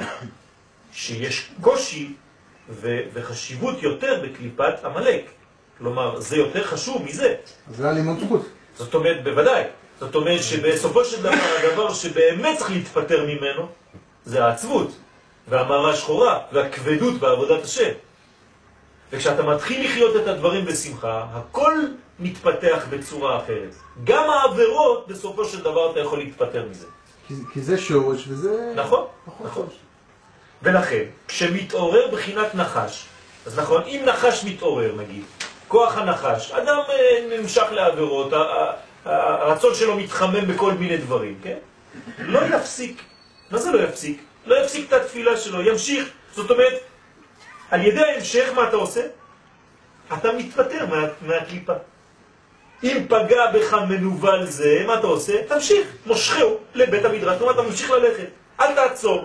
[SPEAKER 1] שיש קושי וחשיבות יותר בקליפת עמלק. כלומר, זה יותר חשוב מזה.
[SPEAKER 2] זה היה לימוד זכות.
[SPEAKER 1] זאת אומרת, בוודאי. זאת אומרת שבסופו של דבר, הדבר שבאמת צריך להתפטר ממנו, זה העצבות, והמרה שחורה, והכבדות בעבודת השם. וכשאתה מתחיל לחיות את הדברים בשמחה, הכל מתפתח בצורה אחרת. גם העבירות, בסופו של דבר, אתה יכול להתפטר מזה.
[SPEAKER 2] כי זה שורש וזה...
[SPEAKER 1] נכון, נכון. ולכן, כשמתעורר בחינת נחש, אז נכון, אם נחש מתעורר, נגיד, כוח הנחש, אדם נמשך לעבירות, הרצון שלו מתחמם בכל מיני דברים, כן? לא יפסיק. מה זה לא יפסיק? לא יפסיק את התפילה שלו, ימשיך. זאת אומרת, על ידי ההמשך, מה אתה עושה? אתה מתפטר מהקליפה. אם פגע בך מנובל זה, מה אתה עושה? תמשיך, מושכהו לבית המדרש, זאת אומרת, אתה ממשיך ללכת, אל תעצור.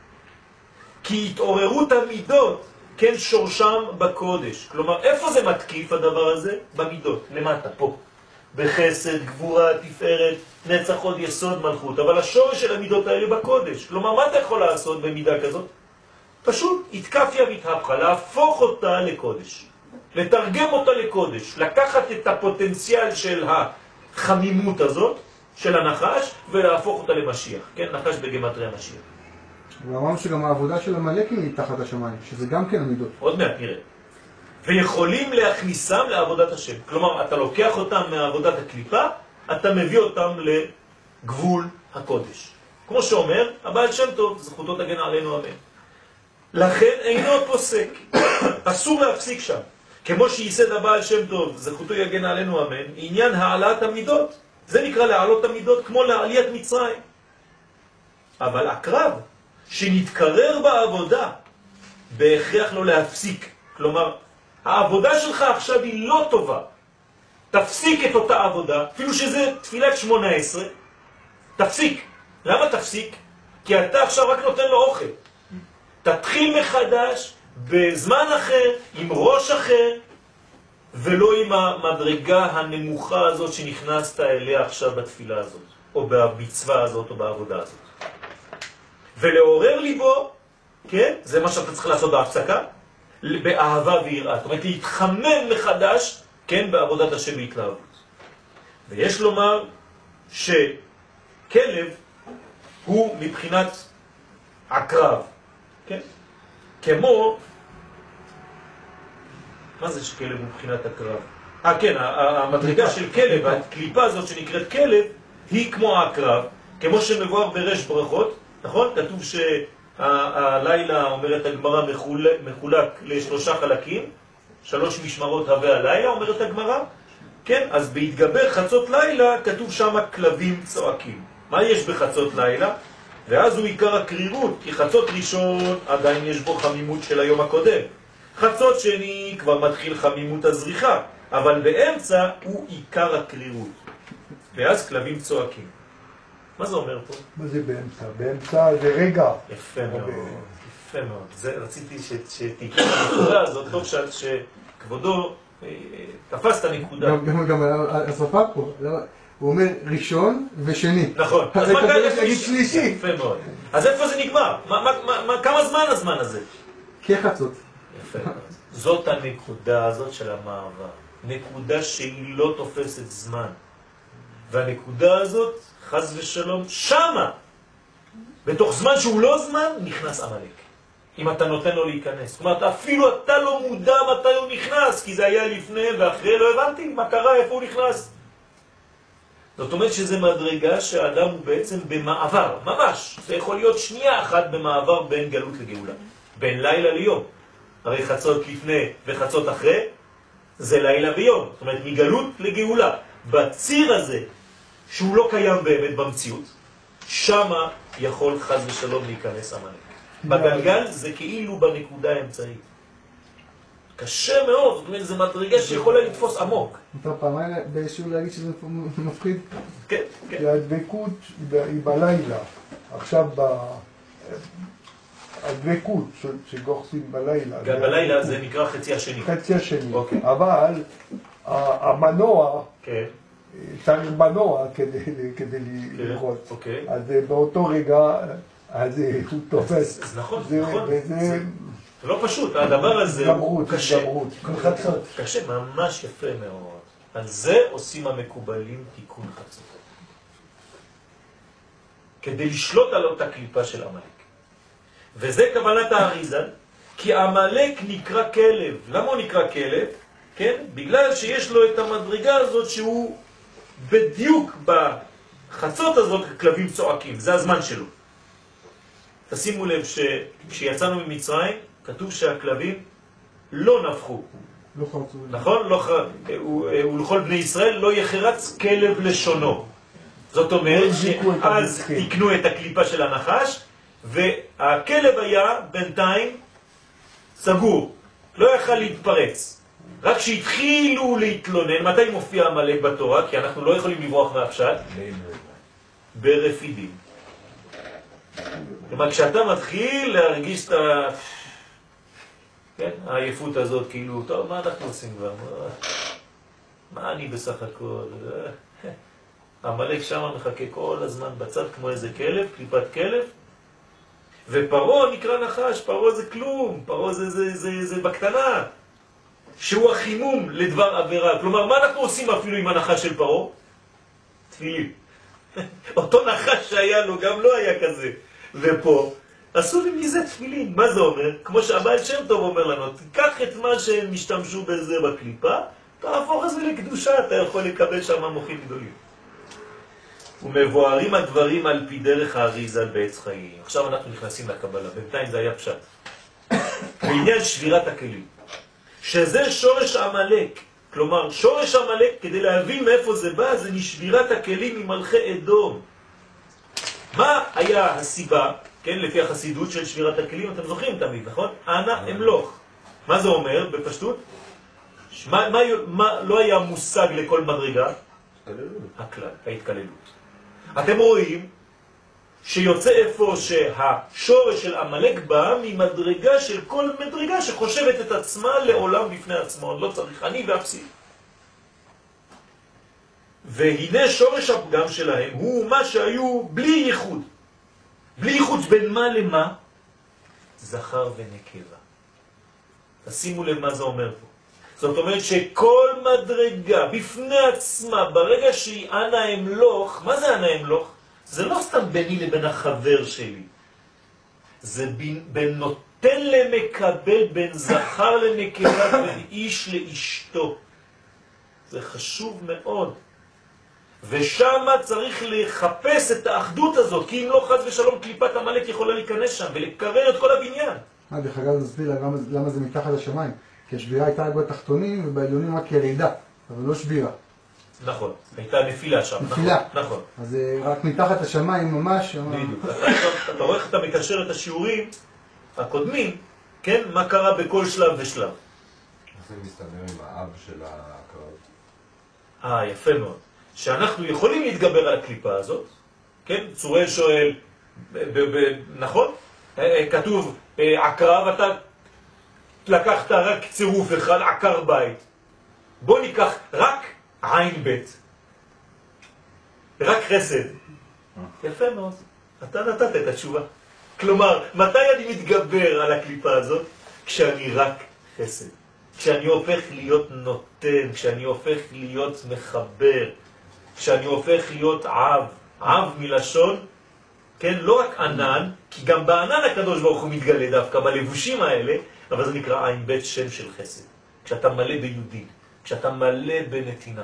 [SPEAKER 1] כי התעוררות המידות, כן, שורשם בקודש. כלומר, איפה זה מתקיף הדבר הזה? במידות, למטה, פה. בחסד, גבורה, תפארת, נצח עוד יסוד מלכות. אבל השורש של המידות האלה בקודש. כלומר, מה אתה יכול לעשות במידה כזאת? פשוט, התקפיה והתהפכה, להפוך אותה לקודש. לתרגם אותה לקודש. לקחת את הפוטנציאל של החמימות הזאת, של הנחש ולהפוך אותה למשיח, כן? נחש בגמטריה משיח.
[SPEAKER 2] ואמרנו שגם העבודה של המלאקים היא תחת השמיים, שזה גם כן המידות.
[SPEAKER 1] עוד מעט נראה. ויכולים להכניסם לעבודת השם. כלומר, אתה לוקח אותם מעבודת הקליפה, אתה מביא אותם לגבול הקודש. כמו שאומר, הבעל שם טוב, זכותו תגן עלינו אמן. לכן אינו פוסק, אסור להפסיק שם. כמו שייסד הבעל שם טוב, זכותו יגן עלינו אמן, עניין העלאת המידות. זה נקרא להעלות המידות כמו לעליית מצרים. אבל הקרב שנתקרר בעבודה, בהכרח לא להפסיק. כלומר, העבודה שלך עכשיו היא לא טובה. תפסיק את אותה עבודה, אפילו שזה תפילת 18, תפסיק. למה תפסיק? כי אתה עכשיו רק נותן לו אוכל. תתחיל מחדש, בזמן אחר, עם ראש אחר, ולא עם המדרגה הנמוכה הזאת שנכנסת אליה עכשיו בתפילה הזאת, או במצווה הזאת, או בעבודה הזאת. ולעורר ליבו, כן? זה מה שאתה צריך לעשות בהפסקה, באהבה ויראה. זאת אומרת, להתחמם מחדש, כן? בעבודת השם בהתלהבות. ויש לומר שכלב הוא מבחינת עקרב, כן? כמו, מה זה שכלב הוא מבחינת עקרב? כן, המדרגה של כלב, הקליפה הזאת שנקראת כלב, היא כמו העקרב, כמו שמבואר ברש ברכות, נכון? כתוב שהלילה, אומרת הגמרא, מחולק לשלושה חלקים, 3 משמרות הווה הלילה, אומרת הגמרא, כן? אז בהתגבר חצות לילה כתוב שם כלבים צועקים. מה יש בחצות לילה? ואז הוא עיקר הקרירות, כי חצות ראשון עדיין יש בו חמימות של היום הקודם. חצות שני כבר מתחיל חמימות הזריחה, אבל באמצע הוא עיקר הקרירות. ואז כלבים צועקים. מה זה אומר פה?
[SPEAKER 3] מה זה באמצע? באמצע זה רגע.
[SPEAKER 1] יפה מאוד, יפה מאוד. רציתי שתיקח את הנקודה הזאת, טוב שכבודו תפס את הנקודה.
[SPEAKER 2] גם השפה פה, הוא אומר ראשון ושני.
[SPEAKER 1] נכון. אז מה כאן
[SPEAKER 2] שלישי?
[SPEAKER 1] יפה מאוד. אז איפה זה נגמר? כמה זמן הזמן הזה?
[SPEAKER 2] כחצות.
[SPEAKER 1] יפה מאוד. זאת הנקודה הזאת של המעבר. נקודה שהיא לא תופסת זמן. והנקודה הזאת, חס ושלום, שמה, בתוך זמן שהוא לא זמן, נכנס עמלק. אם אתה נותן לו להיכנס. זאת אומרת, אפילו אתה לא מודע מתי הוא נכנס, כי זה היה לפני ואחרי, לא הבנתי מה קרה, איפה הוא נכנס. זאת אומרת שזה מדרגה שהאדם הוא בעצם במעבר, ממש. זה יכול להיות שנייה אחת במעבר בין גלות לגאולה. בין לילה ליום. הרי חצות לפני וחצות אחרי, זה לילה ויום. זאת אומרת, מגלות לגאולה. בציר הזה, שהוא לא קיים באמת במציאות, שמה יכול חז ושלום להיכנס עמלק. בגלגל זה כאילו בנקודה האמצעית. קשה מאוד, זאת אומרת, זה מדרגה שיכולה לתפוס עמוק.
[SPEAKER 2] אתה פעמיים בשיעור להגיד שזה מפחיד?
[SPEAKER 1] כן, כן.
[SPEAKER 3] כי הדבקות היא בלילה. עכשיו הדבקות שגוחסים בלילה.
[SPEAKER 1] גם בלילה זה נקרא חצי השני.
[SPEAKER 3] חצי השני. אבל המנוע, צריך מנוע כדי לראות. אז באותו רגע, אז הוא תופס.
[SPEAKER 1] אז נכון, נכון. זה לא פשוט, הדבר הזה הוא קשה. קשה, ממש יפה מאוד. על זה עושים המקובלים תיקון חצות. כדי לשלוט על אותה קליפה של עמלק. וזה כוונת האריז"ל, כי עמלק נקרא כלב. למה הוא נקרא כלב? כן? בגלל שיש לו את המדרגה הזאת שהוא בדיוק בחצות הזאת כלבים צועקים. זה הזמן שלו. תשימו לב שכשיצאנו ממצרים, כתוב שהכלבים לא נפחו.
[SPEAKER 2] לא חרצו.
[SPEAKER 1] נכון? ולכל בני ישראל לא יחרץ כלב לשונו. זאת אומרת שאז תקנו את הקליפה של הנחש, והכלב היה בינתיים סגור. לא יכל להתפרץ. רק שהתחילו להתלונן, מתי מופיע עמלק בתורה? כי אנחנו לא יכולים לברוח מהפשט. ברפידים. כלומר, כשאתה מתחיל להרגיש את העייפות הזאת, כאילו, טוב, מה אנחנו עושים כבר? מה אני בסך הכל? עמלק שם מחכה כל הזמן בצד כמו איזה כלב, קליפת כלב, ופרו נקרא נחש, פרו זה כלום, פרו זה בקטנה, שהוא החימום לדבר עבירה. כלומר, מה אנחנו עושים אפילו עם הנחש של פרו? תפילים. אותו נחש שהיה לו גם לא היה כזה. ופה עשו לי מזה תפילין. מה זה אומר? כמו שהבעל שם טוב אומר לנו, תיקח את מה שהם השתמשו בזה בקליפה, תהפוך את זה לקדושה, אתה יכול לקבל שם מוחים גדולים. ומבוארים הדברים על פי דרך האריזה בעץ חיים. עכשיו אנחנו נכנסים לקבלה, בינתיים זה היה פשט. בעניין שבירת הכלים, שזה שורש עמלק. כלומר, שורש עמלק, כדי להבין מאיפה זה בא, זה משבירת הכלים ממלכי אדום. מה היה הסיבה, כן, לפי החסידות של שבירת הכלים? אתם זוכרים תמיד, נכון? אנא אמלוך. מה זה אומר בפשטות? מה לא היה מושג לכל מדרגה? הכלל, ההתקללות. אתם רואים שיוצא איפה שהשורש של עמלק בא ממדרגה של כל מדרגה שחושבת את עצמה לעולם בפני עצמו. לא צריך, אני ואפסי. והנה שורש הפגם שלהם הוא מה שהיו בלי ייחוד. בלי ייחוד בין מה למה? זכר ונקבה. תשימו לב מה זה אומר פה. זאת אומרת שכל מדרגה בפני עצמה, ברגע שהיא אנא אמלוך, מה זה אנא אמלוך? זה לא סתם ביני לבין החבר שלי. זה בין נותן למקבל, בין זכר לנקבה, בין איש לאשתו. זה חשוב מאוד. ושם צריך לחפש את האחדות הזאת, כי אם לא חס ושלום קליפת עמלק יכולה להיכנס שם ולקרר את כל הבניין.
[SPEAKER 2] דרך אגב, נסביר למה זה מתחת לשמיים. כי השבירה הייתה רק בתחתונים ובעליונים רק ירידה, אבל לא שבירה.
[SPEAKER 1] נכון, הייתה נפילה שם.
[SPEAKER 2] נפילה.
[SPEAKER 1] נכון.
[SPEAKER 2] אז רק מתחת השמיים ממש.
[SPEAKER 1] בדיוק. אתה רואה איך אתה מקשר את השיעורים הקודמים, כן? מה קרה בכל שלב ושלב.
[SPEAKER 6] איך זה מסתדר עם האב של הקרב?
[SPEAKER 1] יפה מאוד. שאנחנו יכולים להתגבר על הקליפה הזאת, כן? צוראל שואל, נכון? כתוב, עקרב, אתה לקחת רק צירוף אחד, עקר בית. בוא ניקח רק עין בית. רק חסד. יפה מאוד. אתה נתת את התשובה. כלומר, מתי אני מתגבר על הקליפה הזאת? כשאני רק חסד. כשאני הופך להיות נותן, כשאני הופך להיות מחבר, כשאני הופך להיות עב. עב מלשון, כן, לא רק ענן, כי גם בענן הקדוש ברוך הוא מתגלה דווקא בלבושים האלה, אבל זה נקרא עין בית שם של חסד. כשאתה מלא ביהודים, כשאתה מלא בנתינה.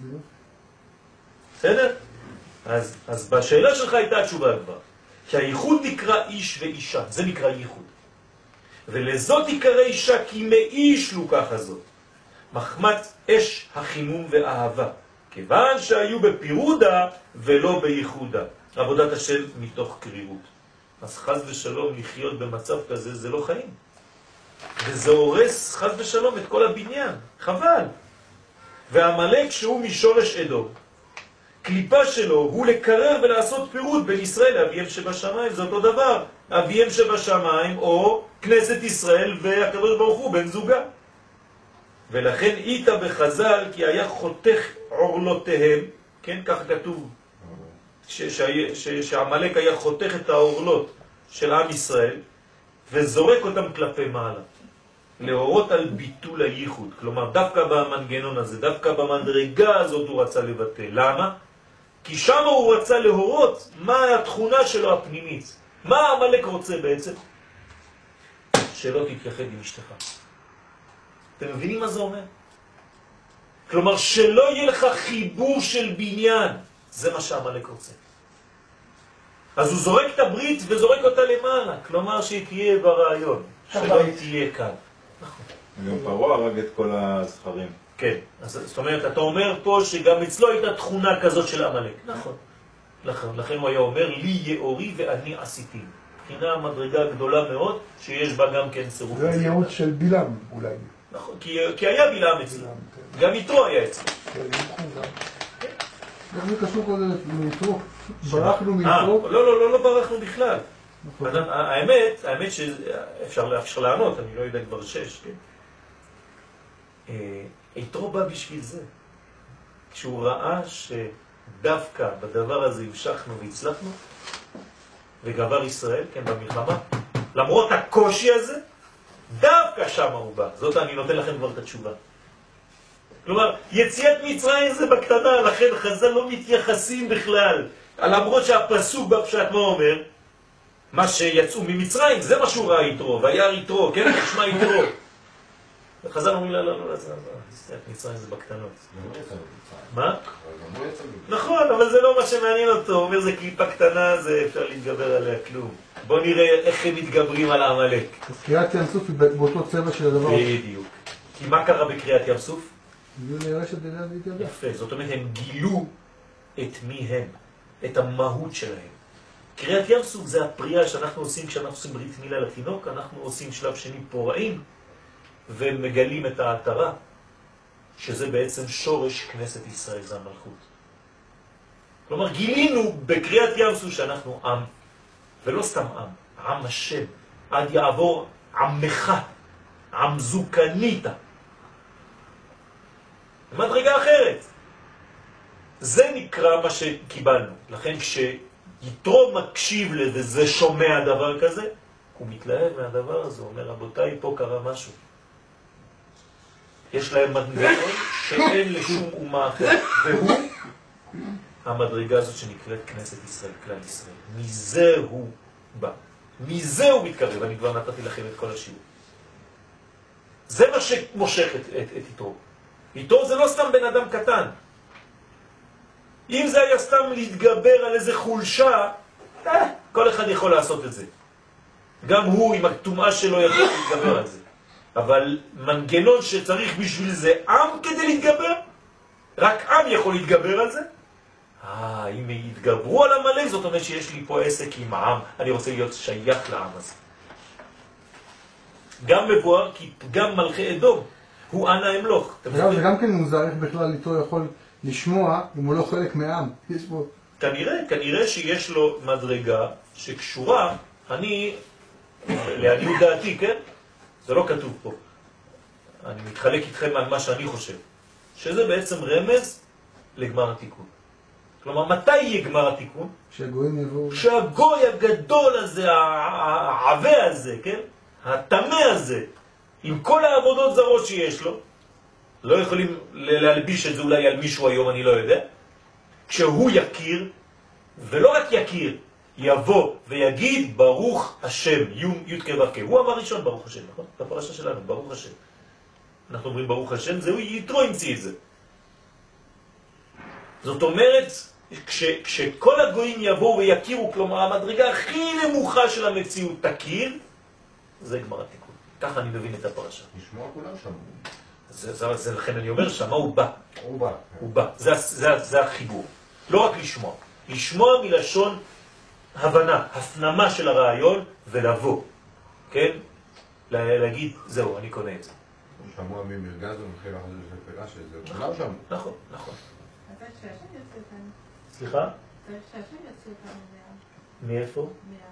[SPEAKER 1] בסדר? אז בשאלה שלך הייתה התשובה כבר. שהייחוד נקרא איש ואישה, זה נקרא ייחוד. ולזאת יקרא אישה כי מאיש לוקח הזאת. מחמת אש החימום ואהבה. כיוון שהיו בפירודה ולא בייחודה. עבודת השם מתוך קרירות. אז חס ושלום לחיות במצב כזה זה לא חיים. וזה הורס חס ושלום את כל הבניין. חבל. והמלאק שהוא משורש אדום. קליפה שלו הוא לקרר ולעשות פירוד בין ישראל לאביהם שבשמיים. זה אותו דבר. אביהם שבשמיים או כנסת ישראל והקדוש ברוך הוא בן זוגה. ולכן איתה בחז"ל כי היה חותך עורלותיהם, כן, כך כתוב, שהמלאק היה חותך את העורלות של עם ישראל וזורק אותם כלפי מעלה. להורות על ביטול הייחוד. כלומר, דווקא במנגנון הזה, דווקא במדרגה הזאת הוא רצה לבטל. למה? כי שם הוא רצה להורות מה התכונה שלו הפנימית. מה המלאק רוצה בעצם? שלא תתייחד עם אשתך. אתם מבינים מה זה אומר? כלומר, שלא יהיה לך חיבור של בניין. זה מה שהמלאק רוצה. אז הוא זורק את הברית וזורק אותה למעלה. כלומר, שהיא תהיה ברעיון. שלא תהיה כאן. נכון.
[SPEAKER 5] גם פרעה הרג את כל הזכרים.
[SPEAKER 1] כן. אז זאת אומרת, אתה אומר פה שגם אצלו הייתה תכונה כזאת של המלאק. נכון. לכן הוא היה אומר, לי יאורי ואני עשיתי. מבחינה מדרגה גדולה מאוד, שיש בה גם כן צירוף.
[SPEAKER 3] זה הייעוד של בלעם אולי.
[SPEAKER 1] נכון, כי היה בלעם אצלו. גם יתרו היה אצלו.
[SPEAKER 2] איך זה קשור כל זה מיתרו? ברחנו מיתרו?
[SPEAKER 1] לא ברחנו בכלל. האמת שאפשר לענות, אני לא יודע כבר 6, כן? יתרו בא בשביל זה. כשהוא ראה שדווקא בדבר הזה המשכנו והצלחנו, וגבר ישראל, כן, במלחמה, למרות הקושי הזה, דווקא שם הוא בא. זאת אני נותן לכם כבר את התשובה. כלומר, יציאת מצרים זה בקטנה, לכן חז"ל לא מתייחסים בכלל למרות שהפסוק בפשט מה אומר? מה שיצאו ממצרים, זה מה שהוא ראה יתרו, וירא יתרו, כן? תשמע יתרו. וחז"ל אומרים לה, לא, מצרים זה בקטנות. מה? נכון, אבל זה לא מה שמעניין אותו, הוא אומר זה קליפה קטנה, זה אפשר להתגבר עליה כלום. בוא נראה איך הם מתגברים על העמלק.
[SPEAKER 2] אז קריאת ים סוף היא באותו צבע של הדבר.
[SPEAKER 1] בדיוק. כי מה קרה בקריאת ים סוף?
[SPEAKER 2] זה נראה שדליה להתגבר.
[SPEAKER 1] יפה, זאת אומרת הם גילו את מי הם, את המהות שלהם. קריאת ים סוף זה הפריאה שאנחנו עושים כשאנחנו עושים ברית מילה לתינוק, אנחנו עושים שלב שני פורעים ומגלים את ההתרה, שזה בעצם שורש כנסת ישראל, זה המלכות. כלומר גילינו בקריאת ים סוף שאנחנו עם, ולא סתם עם השם, עד יעבור עמך, עם זוקנית. מדרגה אחרת. זה נקרא מה שקיבלנו. לכן כשיתרו מקשיב לזה, זה שומע דבר כזה, הוא מתלהב מהדבר הזה, הוא אומר, רבותיי, פה קרה משהו. יש להם מנגנון שאין לשום אומה אחרת, והוא המדרגה הזאת שנקראת כנסת ישראל, כלל ישראל. מזה הוא בא. מזה הוא מתקרב. אני כבר נתתי לכם את כל השיעור. זה מה שמושך את יתרו. יתרו זה לא סתם בן אדם קטן. אם זה היה סתם להתגבר על איזה חולשה, כל אחד יכול לעשות את זה. גם הוא עם התומעה שלו יכול להתגבר על זה. אבל מנגנון שצריך בשביל זה עם כדי להתגבר, רק עם יכול להתגבר על זה. אם יתגברו על המלך, זאת אומרת שיש לי פה עסק עם העם, אני רוצה להיות שייך לעם הזה. גם מבואר כי גם מלכי אדום הוא ענה אמלוך.
[SPEAKER 2] זה גם כן מוזר איך בכלל איתו יכול לשמוע אם הוא לא חלק מהעם.
[SPEAKER 1] כנראה שיש לו מדרגה שקשורה, לעניות דעתי, כן? זה לא כתוב פה. אני מתחלק איתכם על מה שאני חושב. שזה בעצם רמז לגמר התיקון. כלומר, מתי יהיה גמר התיקון?
[SPEAKER 2] שהגויים יבואו.
[SPEAKER 1] שהגוי הגדול הזה, העווה הזה, כן? התמה הזה, עם כל העבודות זרות שיש לו, לא יכולים להלביש את זה אולי על מישהו היום, אני לא יודע. כשהוא יכיר, ולא רק יכיר, יבוא ויגיד ברוך השם, י' כו'. הוא אמר ראשון ברוך השם, נכון? בפרשה שלנו, ברוך השם. אנחנו אומרים ברוך השם, זהו יתרו המציא את זה. זאת אומרת, כשכל הגויים יבואו ויכירו, כלומר המדרגה הכי נמוכה של המציאות תכיר, זה גמר התיקון. ככה אני מבין את הפרשה.
[SPEAKER 6] לשמוע כולם שמעו.
[SPEAKER 1] זה לכן אני אומר, שמה הוא בא.
[SPEAKER 6] הוא בא.
[SPEAKER 1] הוא בא. זה החיבור. לא רק לשמוע. לשמוע מלשון הבנה, הפנמה של הרעיון ולבוא. כן? להגיד, זהו, אני קונה את זה.
[SPEAKER 6] שמוע ממרגז ומתחיל לחזור לפלה שזה. כולם שמעו.
[SPEAKER 1] נכון, נכון.
[SPEAKER 7] אתה שהשם יוצא אותנו.
[SPEAKER 1] סליחה?
[SPEAKER 7] אתה שהשם יוצא אותנו
[SPEAKER 1] מאיפה?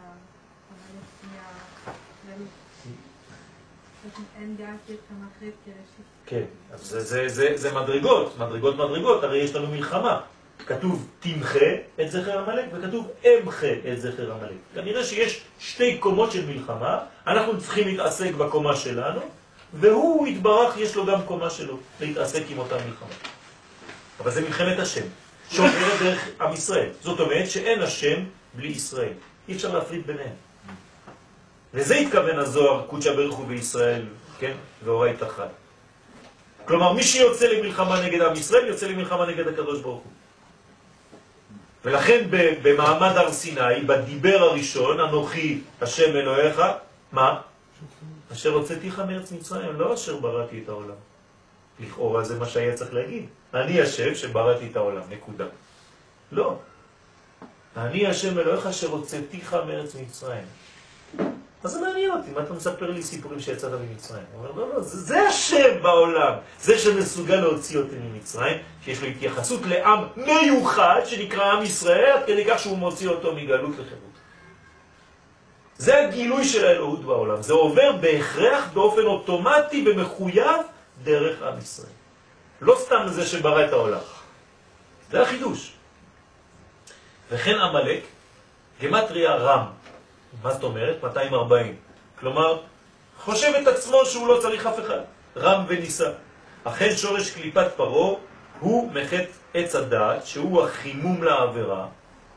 [SPEAKER 7] אין דעתי כמה אחרת כראשית.
[SPEAKER 1] כן, אז זה מדרגות, הרי יש לנו מלחמה. כתוב תמחה את זכר המלך וכתוב אמחה את זכר המלך. כנראה שיש שתי קומות של מלחמה, אנחנו צריכים להתעסק בקומה שלנו, והוא יתברך, יש לו גם קומה שלו, להתעסק עם אותה מלחמה. אבל זה מלחמת השם, שעוברת דרך עם ישראל. זאת אומרת שאין השם בלי ישראל. אי אפשר להפריד ביניהם. וזה התכוון הזוהר, קודשא בריך הוא בישראל, כן? ואורייתא חד. כלומר, מי שיוצא למלחמה נגד עם ישראל, יוצא למלחמה נגד הקדוש ברוך הוא. ולכן במעמד הר סיני, בדיבר הראשון, אנוכי השם אלוהיך, מה? אשר הוצאתיך מארץ מצרים, לא אשר בראתי את העולם. לכאורה זה מה שהיה צריך להגיד. אני השם שבראתי את העולם, נקודה. לא. אני השם אלוהיך אשר הוצאתיך מארץ מצרים. אז זה מעניין אותי, מה אתה מספר לי סיפורים שיצאת ממצרים? הוא אומר, לא, זה השם בעולם, זה שמסוגל להוציא אותי ממצרים, שיש לו התייחסות לעם מיוחד שנקרא עם ישראל, עד כדי כך שהוא מוציא אותו מגלות לחירות. זה הגילוי של האלוהות בעולם, זה עובר בהכרח באופן אוטומטי ומחויב דרך עם ישראל. לא סתם זה שברא את העולם. זה החידוש. וכן עמלק, גמטריה רם. מה זאת אומרת? 240. כלומר, חושב את עצמו שהוא לא צריך אף אחד. רם וניסה. אכן שורש קליפת פרו הוא מחט עץ הדעת, שהוא החימום לעבירה,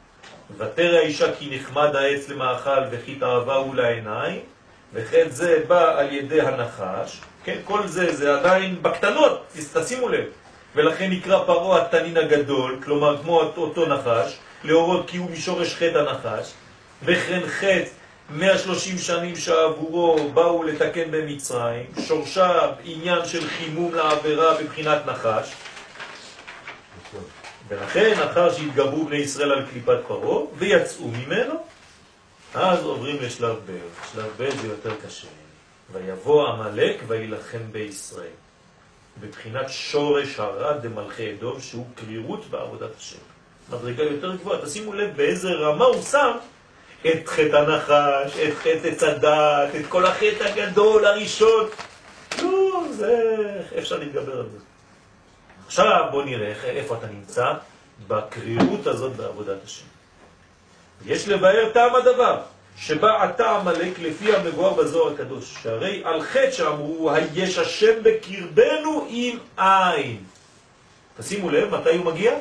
[SPEAKER 1] ותרא האישה כי נחמד העץ למאכל וכי תאווהו לעיניים, וכן זה בא על ידי הנחש, כן, כל זה עדיין בקטנות, תשימו לב, ולכן נקרא פרעה התנין הגדול, כלומר כמו אותו נחש, להורות כי הוא משורש חטא הנחש, וכן חטא 130 שנים שעבורו באו לתקן במצרים, שורשה עניין של חימום לעבירה בבחינת נחש, ולכן אחר שהתגברו בני ישראל על קליפת פרעה ויצאו ממנו, אז עוברים לשלב ב'. שלב ב' זה יותר קשה. ויבוא עמלק וילחם בישראל. בבחינת שורש הרע דמלכי אדום, שהוא קרירות בעבודת השם. מדרגה יותר גבוהה. תשימו לב באיזה רמה הוא שם את חטא הנחש, את חטא עץ הדת, את כל החטא הגדול הראשון. לא, זה... אפשר להתגבר על זה. עכשיו בוא נראה איפה אתה נמצא בקרירות הזאת בעבודת השם. יש לבאר טעם הדבר, שבא אתה עמלק לפי המבואר בזוהר הקדוש, שהרי על חטא שאמרו, היש השם בקרבנו עם עין. תשימו לב, מתי הוא מגיע?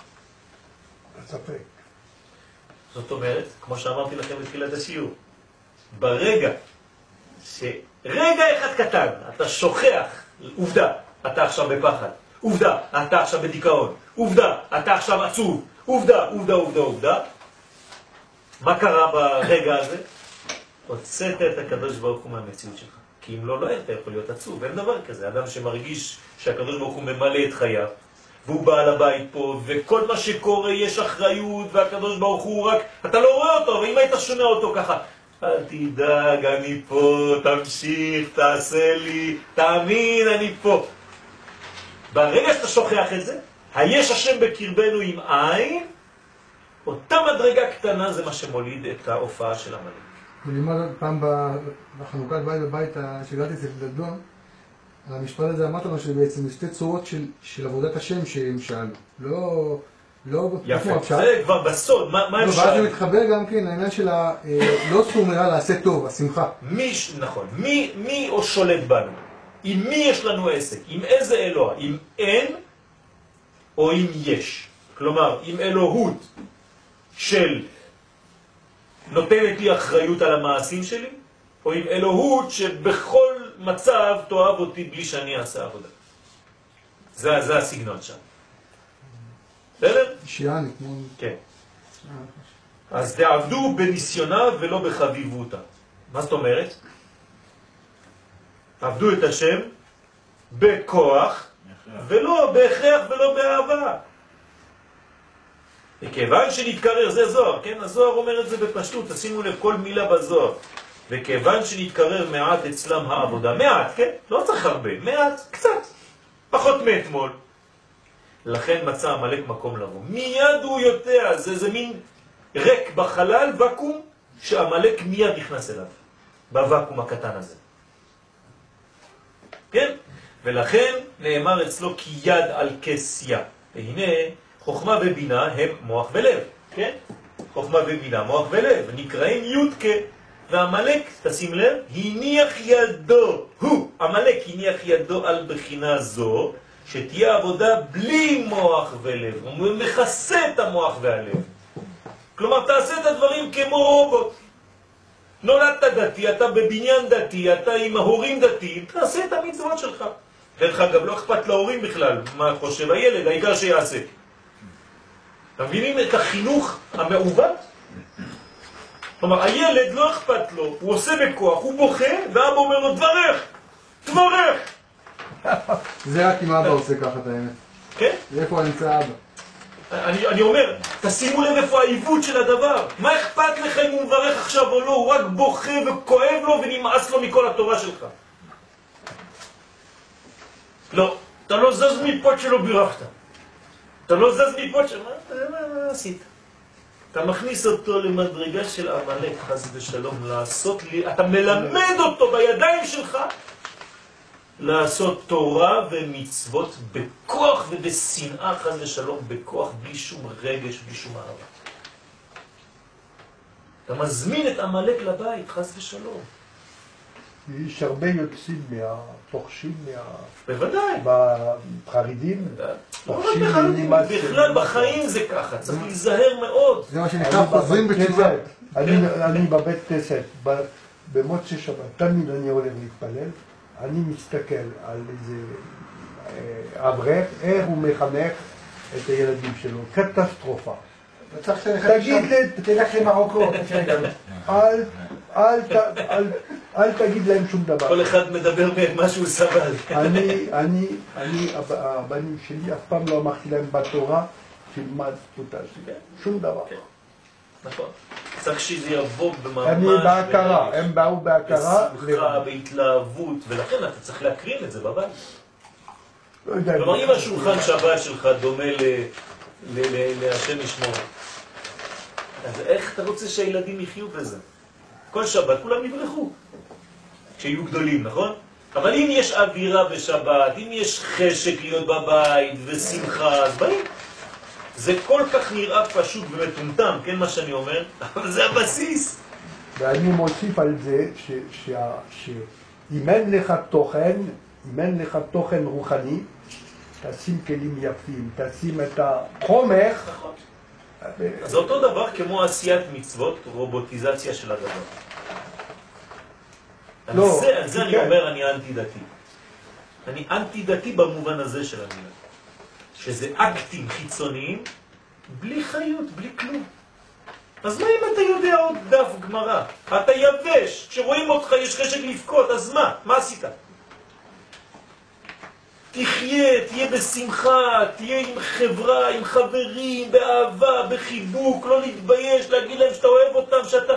[SPEAKER 3] ספק.
[SPEAKER 1] זאת אומרת, כמו שאמרתי לכם בתחילת השיעור, ברגע שרגע אחד קטן, אתה שוכח, עובדה, אתה עכשיו בפחד, עובדה, אתה עכשיו בדיכאון, עובדה, אתה עכשיו עצוב, עובדה. מה קרה ברגע הזה? הוצאת את הקדוש ברוך הוא מהמציאות שלך. כי אם לא היית יכול להיות עצוב. אין דבר כזה. אדם שמרגיש שהקדוש ברוך הוא ממלא את חייו, והוא בא לבית פה, וכל מה שקורה יש אחריות, והקדוש ברוך הוא רק... אתה לא רואה אותו, ואם היית שונה אותו ככה, אל תדאג, אני פה, תמשיך, תעשה לי, תאמין, אני פה. ברגע שאתה שוכח את זה, היש השם בקרבנו עם עין, אותה מדרגה קטנה זה מה שמוליד את ההופעה של עמלק.
[SPEAKER 2] ולימד פעם בחנוכת בית בבית שהגעתי אצל דדון, על המשפט הזה אמרת לנו שבעצם שתי צורות של עבודת השם שהם שאלו. לא...
[SPEAKER 1] יפה, זה כבר בסוד, מה הם שאלו?
[SPEAKER 2] ואז זה מתחבר גם כן לעניין של לא סכום רע לעשה טוב, השמחה.
[SPEAKER 1] נכון, מי או שולט בנו? עם מי יש לנו עסק? עם איזה אלוה? עם אין או עם יש? כלומר, עם אלוהות של נותנת לי אחריות על המעשים שלי, או עם אלוהות שבכל מצב תאהב אותי בלי שאני אעשה עבודה. זה הסגנון שם. בסדר?
[SPEAKER 2] שיעני, כמו...
[SPEAKER 1] כן. אז תעבדו בניסיונה ולא בחביבותה. מה זאת אומרת? עבדו את השם בכוח ולא בהכרח ולא באהבה. וכיוון שנתקרר, זה זוהר, כן? הזוהר אומר את זה בפשטות, תשימו לב כל מילה בזוהר. וכיוון שנתקרר מעט אצלם העבודה, מעט, כן? לא צריך הרבה, מעט, קצת, פחות מאתמול. לכן מצא עמלק מקום לבוא. מיד הוא יודע, זה מין ריק בחלל, וקום, שעמלק מיד נכנס אליו, בוואקום הקטן הזה. כן? ולכן נאמר אצלו כי יד על כסיה. והנה, חוכמה ובינה הם מוח ולב, כן? חוכמה ובינה, מוח ולב, נקראים יודקה. והמלאק, תשים לב, הניח ידו, המלאק הניח ידו על בחינה זו, שתהיה עבודה בלי מוח ולב. הוא מכסה את המוח והלב. כלומר, תעשה את הדברים כמו רובוט. נולדת דתי, אתה בבניין דתי, אתה עם ההורים דתיים, תעשה את המצוות שלך. דרך אגב, לא אכפת להורים בכלל מה חושב הילד, העיקר שיעשה. אתם מבינים את החינוך המעוות? כלומר, הילד לא אכפת לו, הוא עושה בכוח, הוא בוכה, ואבא אומר לו, תברך!
[SPEAKER 2] זה רק אם אבא עושה ככה את האמת.
[SPEAKER 1] כן?
[SPEAKER 2] איפה נמצא אבא?
[SPEAKER 1] אני אומר, תשימו לב איפה העיוות של הדבר. מה אכפת לך אם הוא מברך עכשיו או לא? הוא רק בוכה וכואב לו ונמאס לו מכל התורה שלך. לא, אתה לא זז מפה שלא בירכת. אתה לא זז מפה שלא... מה עשית? אתה מכניס אותו למדרגה של עמלק, חס ושלום, לעשות לי... אתה מלמד אותו בידיים שלך לעשות תורה ומצוות בכוח ובשנאה, חס ושלום, בכוח, בלי שום רגש, בלי שום אהבה. אתה מזמין את עמלק לבית, חס ושלום.
[SPEAKER 3] יש הרבה יוצאים פורשים
[SPEAKER 1] בוודאי.
[SPEAKER 3] בחרדים, פורשים מנימה...
[SPEAKER 1] בכלל בחיים זה ככה, צריך להיזהר מאוד.
[SPEAKER 2] זה מה שנקרא חוזרים בתשובה.
[SPEAKER 3] אני בבית כנסת, במוצאי שבת, תמיד אני הולך להתפלל, אני מסתכל על איזה אברך, איך הוא מחנך את הילדים שלו, קטסטרופה.
[SPEAKER 4] תלך למרוקו.
[SPEAKER 3] אל תגיד להם שום דבר.
[SPEAKER 1] כל אחד מדבר ממה שהוא סבל.
[SPEAKER 3] הבנים שלי אף פעם לא אמרתי להם בתורה, תלמד אותה, שום דבר.
[SPEAKER 1] נכון. צריך שזה יבוא בממש...
[SPEAKER 3] אני בהכרה, הם באו בהכרה.
[SPEAKER 1] בשמחה, בהתלהבות, ולכן אתה צריך להקרין את זה בבית.
[SPEAKER 3] לא יודע.
[SPEAKER 1] כלומר, אם השולחן שבת שלך דומה להשם ישמור, אז איך אתה רוצה שהילדים יחיו בזה? כל שבת כולם יברחו, כשיהיו גדולים, נכון? אבל אם יש אווירה בשבת, אם יש חשק להיות בבית ושמחה, אז באים. זה כל כך נראה פשוט ומטומטם, כן מה שאני אומר? אבל זה הבסיס.
[SPEAKER 3] ואני מוסיף על זה שאם אין לך תוכן רוחני, תשים כלים יפים, תשים את החומר.
[SPEAKER 1] אז זה אותו דבר כמו עשיית מצוות, רובוטיזציה של הדבר. על זה אני אומר, אני אנטי-דתי. אני אנטי-דתי במובן הזה של המילה. שזה אקטים חיצוניים, בלי חיות, בלי כלום. אז מה אם אתה יודע עוד דף גמרא? אתה יבש, כשרואים אותך יש חשק לבכות, אז מה? מה עשית? תהיה בשמחה, תהיה עם חברה, עם חברים, באהבה, בחיבוק, לא להתבייש, להגיד להם שאתה אוהב אותם, שאתה...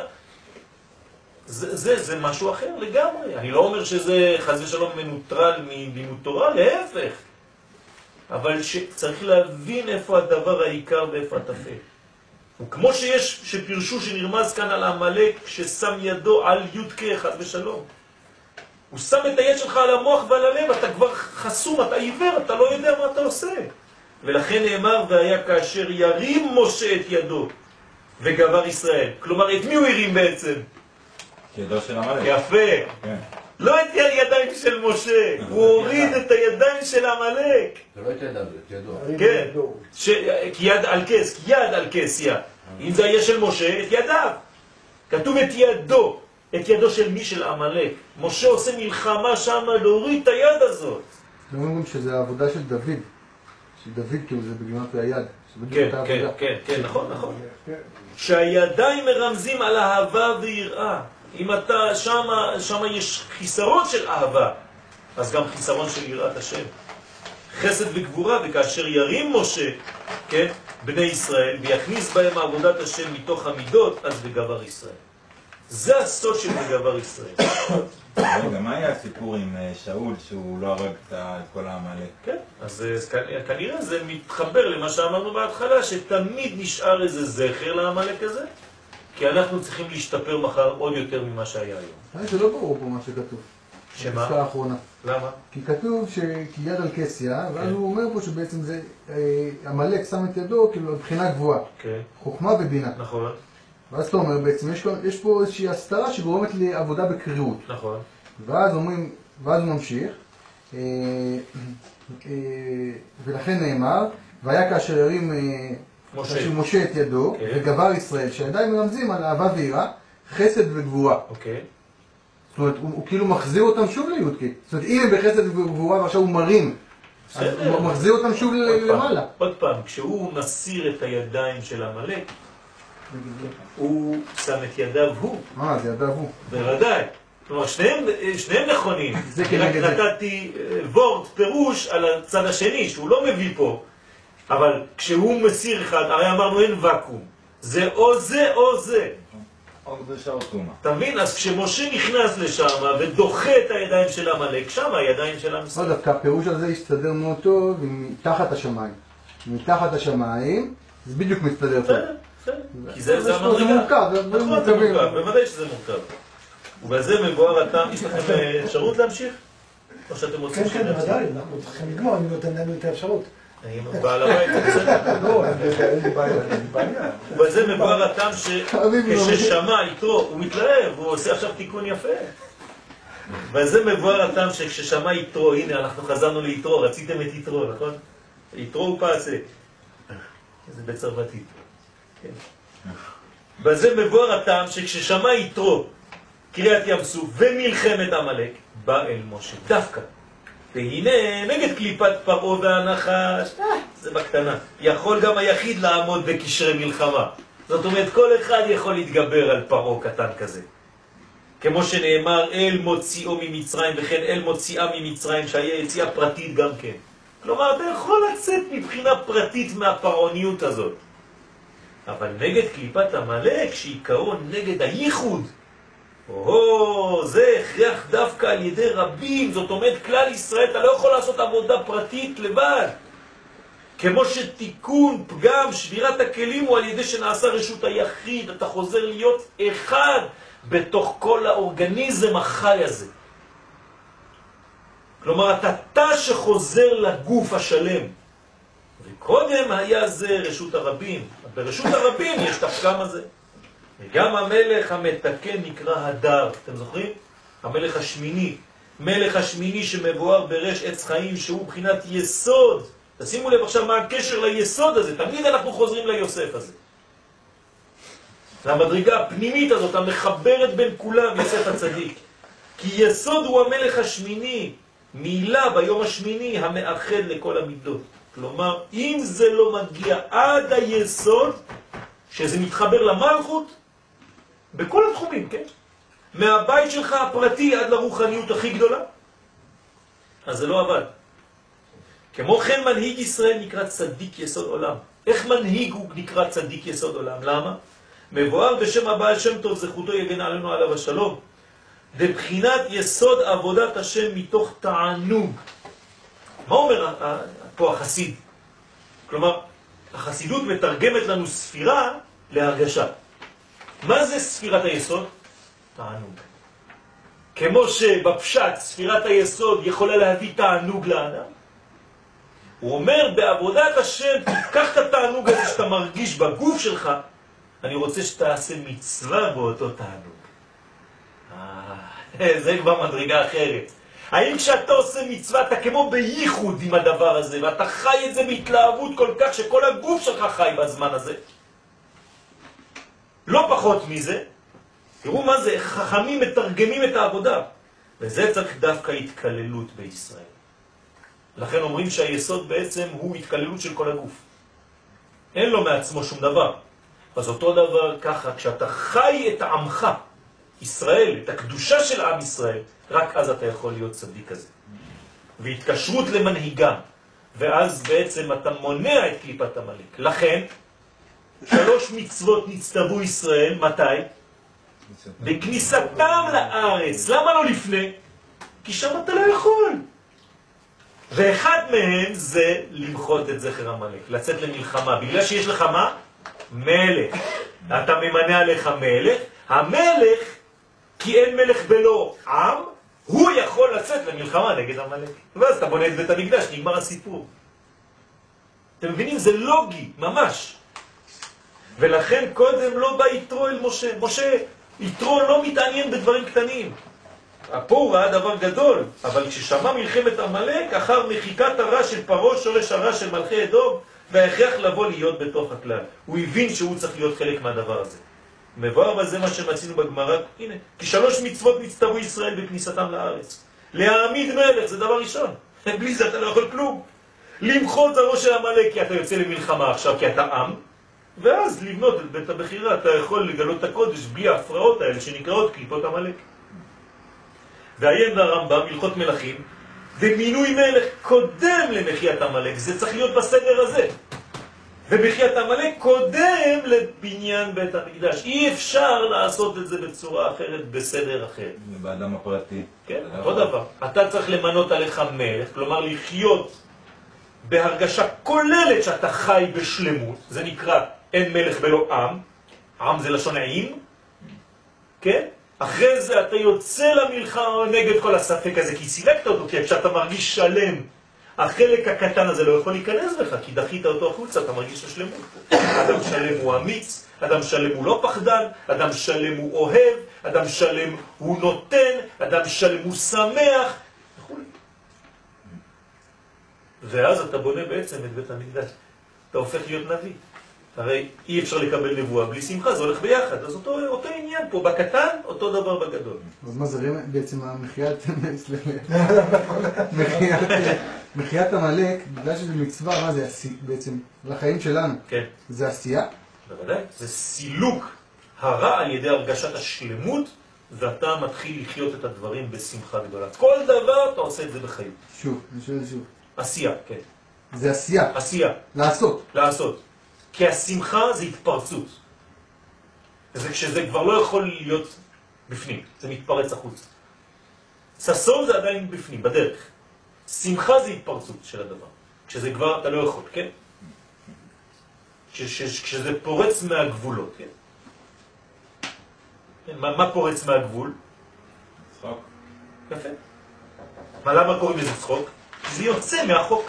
[SPEAKER 1] זה משהו אחר לגמרי. אני לא אומר שזה חס ושלום מנוטרל מלימוד תורה, להפך. אבל צריך להבין איפה הדבר העיקר ואיפה הטפל. וכמו שפירשו שנרמז כאן על המלאק ששם ידו על י' חס ושלום. הוא שם את היד שלך על המוח ועל הלב, אתה כבר חסום, אתה עיוור, אתה לא יודע מה אתה עושה. ולכן נאמר, והיה כאשר ירים משה את ידו וגבר ישראל. כלומר, את מי הוא הרים בעצם?
[SPEAKER 5] ידו של המלאק.
[SPEAKER 1] יפה.
[SPEAKER 5] כן.
[SPEAKER 1] לא את הידיים של משה, הוא הוריד את הידיים של המלאק.
[SPEAKER 6] זה לא את ידיו, את ידו.
[SPEAKER 1] כן, יד על כס, יד על כס יד. אם זה היה של משה, את ידיו. כתוב את ידו. את ידו של מי? של המלאק. משה עושה מלחמה שם להוריד את היד הזאת.
[SPEAKER 2] לא אומרים שזה העבודה של דוד. של דוד כאילו זה בגימטריה היד.
[SPEAKER 1] כן, נכון. שהידיים מרמזים על אהבה ויראה. אם אתה שם יש חיסרון של אהבה, אז גם חיסרון של יראת השם. חסד וגבורה, וכאשר ירים משה, כן, בני ישראל, ויכניס בהם עבודת השם מתוך המידות, אז בגבר ישראל. זה הסוד של בגבר ישראל.
[SPEAKER 5] רגע, מה היה הסיפור עם שאול שהוא לא הרג את כל העמלק?
[SPEAKER 1] כן, אז כנראה זה מתחבר למה שאמרנו בהתחלה, שתמיד נשאר איזה זכר לעמלק הזה, כי אנחנו צריכים להשתפר מחר עוד יותר ממה שהיה היום.
[SPEAKER 2] זה לא ברור פה מה שכתוב.
[SPEAKER 1] שמה?
[SPEAKER 2] בשעה האחרונה.
[SPEAKER 1] למה?
[SPEAKER 2] כי כתוב שיד על כסיה, ואז הוא אומר פה שבעצם זה, המלאק שם את ידו כאילו מבחינה גבוהה. חוכמה ובינה.
[SPEAKER 1] נכון.
[SPEAKER 2] ואז אתה אומר בעצם, יש פה איזושהי הסתרה שגורמת לעבודה בקריאות.
[SPEAKER 1] נכון.
[SPEAKER 2] ואז הוא ממשיך, ולכן נאמר, והיה כאשר ירים משה את ידו, וגבר ישראל, שהידיים מרמזים על אהבה ויראה, חסד וגבורה. זאת אומרת, הוא כאילו מחזיר אותם שוב ליודקי. זאת אומרת, אם הם בחסד וגבורה ועכשיו הוא מרים, אז הוא מחזיר אותם שוב למעלה.
[SPEAKER 1] עוד פעם, כשהוא מסיר את הידיים של המלאק, הוא שם את ידיו הוא.
[SPEAKER 2] זה ידיו הוא.
[SPEAKER 1] בוודאי. כלומר, שניהם נכונים. רק נתתי וורט, פירוש על הצד השני, שהוא לא מביא פה. אבל כשהוא מסיר אחד, הרי אמרנו אין וקום. זה או זה או זה.
[SPEAKER 5] או קדושה או טומאה.
[SPEAKER 1] אתה מבין? אז כשמשה נכנס לשם ודוחה את הידיים של המלאק, שם הידיים של עם ישראל.
[SPEAKER 2] לא, דווקא הפירוש הזה יסתדר מאוד טוב מתחת השמיים. מתחת השמיים, זה בדיוק מסתדר טוב.
[SPEAKER 1] כי זה המדרגה.
[SPEAKER 2] זה מורכב,
[SPEAKER 1] נכון, זה מורכב, בוודאי שזה מורכב. ובזה מבואר הטעם, יש לכם אפשרות להמשיך? או שאתם רוצים
[SPEAKER 4] כן, בוודאי, אנחנו צריכים לגמור, אני נותן לנו את האפשרות.
[SPEAKER 1] אני בעל הבית,
[SPEAKER 3] לא, אין לי בעיה.
[SPEAKER 1] ובזה מבואר הטעם שכששמע איתו, הוא מתלהב, הוא עושה עכשיו תיקון יפה. וזה מבואר הטעם שכששמע יתרו, הנה אנחנו חזרנו ליתרו, רציתם את יתרו, נכון? יתרו הוא פעשה. זה בצרפתית. כן. וזה מבואר הטעם שכששמע יתרו, קריאת ים סוף ומלחמת עמלק, בא אל משה דווקא. והנה נגד קליפת פרעה והנחש, זה בקטנה. יכול גם היחיד לעמוד בקשרי מלחמה. זאת אומרת, כל אחד יכול להתגבר על פרעה קטן כזה. כמו שנאמר, אל מוציאו ממצרים, וכן אל מוציאה ממצרים, שהיה יציאה פרטית גם כן. כלומר, אתה יכול לצאת מבחינה פרטית מהפרעוניות הזאת. אבל נגד קליפת עמלק, שעיקרון נגד הייחוד, זה הכרח דווקא על ידי רבים. זאת אומרת, כלל ישראל, אתה לא יכול לעשות עבודה פרטית לבד. כמו שתיקון, פגם, שבירת הכלים הוא על ידי שנעשה רשות היחיד, אתה חוזר להיות אחד בתוך כל האורגניזם החי הזה. כלומר, אתה תא שחוזר לגוף השלם. וקודם היה זה רשות הרבים. ברשות הרבים יש את הפגם הזה. וגם המלך המתקן נקרא הדר. אתם זוכרים? המלך השמיני. מלך השמיני שמבואר ברש עץ חיים, שהוא בחינת יסוד. תשימו לב עכשיו מה הקשר ליסוד הזה. תמיד אנחנו חוזרים ליוסף הזה. המדרגה הפנימית הזאת, המחברת בין כולם, יוסף הצדיק. כי יסוד הוא המלך השמיני, מילה ביום השמיני, המאחד לכל המידות. כלומר, אם זה לא מגיע עד היסוד, שזה מתחבר למלכות, בכל התחומים, כן? מהבית שלך הפרטי עד לרוחניות הכי גדולה, אז זה לא עבד. כמו כן מנהיג ישראל נקרא צדיק יסוד עולם. איך מנהיג הוא נקרא צדיק יסוד עולם? למה? מבואר בשם הבעל שם טוב, זכותו יגן עלינו עליו השלום. בבחינת יסוד עבודת השם מתוך תענוג. מה אומר פה החסיד? כלומר, החסידות מתרגמת לנו ספירה להרגשה. מה זה ספירת היסוד? תענוג. כמו שבפשט ספירת היסוד יכולה להביא תענוג לאדם, הוא אומר בעבודת השם, תיקח את התענוג הזה שאתה מרגיש בגוף שלך, אני רוצה שתעשה מצווה באותו תענוג. זה כבר מדרגה אחרת. האם כשאתה עושה מצווה אתה כמו בייחוד עם הדבר הזה, ואתה חי את זה בהתלהבות כל כך שכל הגוף שלך חי בזמן הזה? לא פחות מזה. תראו מה זה, חכמים מתרגמים את העבודה. וזה צריך דווקא התקללות בישראל. לכן אומרים שהיסוד בעצם הוא התקללות של כל הגוף. אין לו מעצמו שום דבר. אז אותו דבר ככה, כשאתה חי את העמך, ישראל, את הקדושה של עם ישראל, רק אז אתה יכול להיות צדיק כזה. והתקשרות למנהיגם, ואז בעצם אתה מונע את קליפת עמלק. לכן, 3 מצוות נצטוו ישראל, מתי? בכניסתם לארץ. למה לא לפני? כי שם אתה לא יכול. ואחד מהם זה למחות את זכר עמלק, לצאת למלחמה. בגלל שיש לך מה? מלך. אתה ממנה עליך מלך. המלך, כי אין מלך בלא עם, הוא יכול לצאת למלחמה נגד עמלק. ואז אתה בונה את בית המקדש, נגמר הסיפור. אתם מבינים? זה לוגי, ממש. ולכן קודם לא בא יתרו אל משה. משה, יתרו לא מתעניין בדברים קטנים. פה הוא ראה דבר גדול, אבל כששמע מלחמת עמלק, אחר מחיקת הרע של פרעה, שורש הרע של מלכי אדום, והכרח לבוא להיות בתוך הכלל. הוא הבין שהוא צריך להיות חלק מהדבר הזה. מבואר בזה מה שמצינו בגמרא, הנה, כי 3 מצוות נצטוו ישראל בכניסתם לארץ. להעמיד מלך, זה דבר ראשון. בלי זה אתה לא יכול כלום. למחות זרעו של עמלק, כי אתה יוצא למלחמה עכשיו, כי אתה עם, ואז לבנות את בית הבחירה, אתה יכול לגלות את הקודש בלי ההפרעות האלה שנקראות קליפות עמלק. ועיין הרמב"ם, הלכות מלכים, ומינוי מלך קודם למחיית עמלק, זה צריך להיות בסדר הזה. ומחיית עמלק קודם לבניין בית המקדש. אי אפשר לעשות את זה בצורה אחרת, בסדר אחר.
[SPEAKER 5] באדם הפרטי.
[SPEAKER 1] כן, אותו דבר. אתה צריך למנות עליך מלך, כלומר לחיות בהרגשה כוללת שאתה חי בשלמות. זה נקרא אין מלך בלא עם. עם זה לשון עם. כן? אחרי זה אתה יוצא למלחמה נגד כל הספק הזה, כי סילקת אותו, כי כשאתה מרגיש שלם, החלק הקטן הזה לא יכול להיכנס בך, כי דחית אותו החוצה, אתה מרגיש השלמות. אדם שלם הוא אמיץ, אדם שלם הוא לא פחדן, אדם שלם הוא אוהב, אדם שלם הוא נותן, אדם שלם הוא שמח, וכו'. ואז אתה בונה בעצם את בית המקדש. אתה הופך להיות נביא. הרי אי אפשר לקבל נבואה בלי שמחה, זה הולך ביחד. אז אותו עניין פה, בקטן, אותו דבר בגדול.
[SPEAKER 2] אז מה זה בעצם מחיית המלאק, בגלל שזה מצווה, מה זה בעצם לחיים שלנו?
[SPEAKER 1] כן.
[SPEAKER 2] זה עשייה?
[SPEAKER 1] בוודאי. זה סילוק הרע על ידי הרגשת השלמות, ואתה מתחיל לחיות את הדברים בשמחה גדולה. כל דבר אתה עושה את זה בחיים.
[SPEAKER 2] שוב, אני שואל שוב.
[SPEAKER 1] עשייה, כן.
[SPEAKER 2] זה עשייה.
[SPEAKER 1] עשייה.
[SPEAKER 2] לעשות.
[SPEAKER 1] לעשות. כי השמחה זה התפרצות. זה כשזה כבר לא יכול להיות בפנים, זה מתפרץ החוץ. ששון זה עדיין בפנים, בדרך. שמחה זה התפרצות של הדבר. כשזה כבר אתה לא יכול, כן? כשזה פורץ מהגבולות, כן? מה פורץ מהגבול?
[SPEAKER 5] צחוק.
[SPEAKER 1] יפה. למה קוראים לזה צחוק? זה יוצא מהחוק.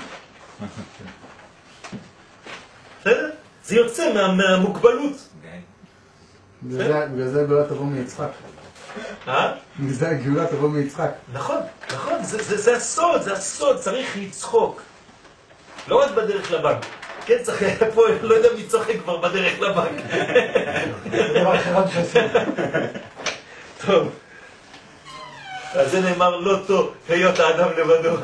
[SPEAKER 1] בסדר? זה יוצא מהמוגבלות.
[SPEAKER 2] בגלל זה הגאולה תבוא מיצחק. בגלל זה הגאולה תבוא מיצחק.
[SPEAKER 1] נכון, נכון, זה הסוד, זה הסוד, צריך לצחוק. לא רק בדרך לבנק. כן, צריך, פה לא יודע מי צוחק כבר בדרך לבנק.
[SPEAKER 4] זה דבר אחרת שעושים.
[SPEAKER 1] טוב. אז זה נאמר לא טוב, היות האדם לבדו.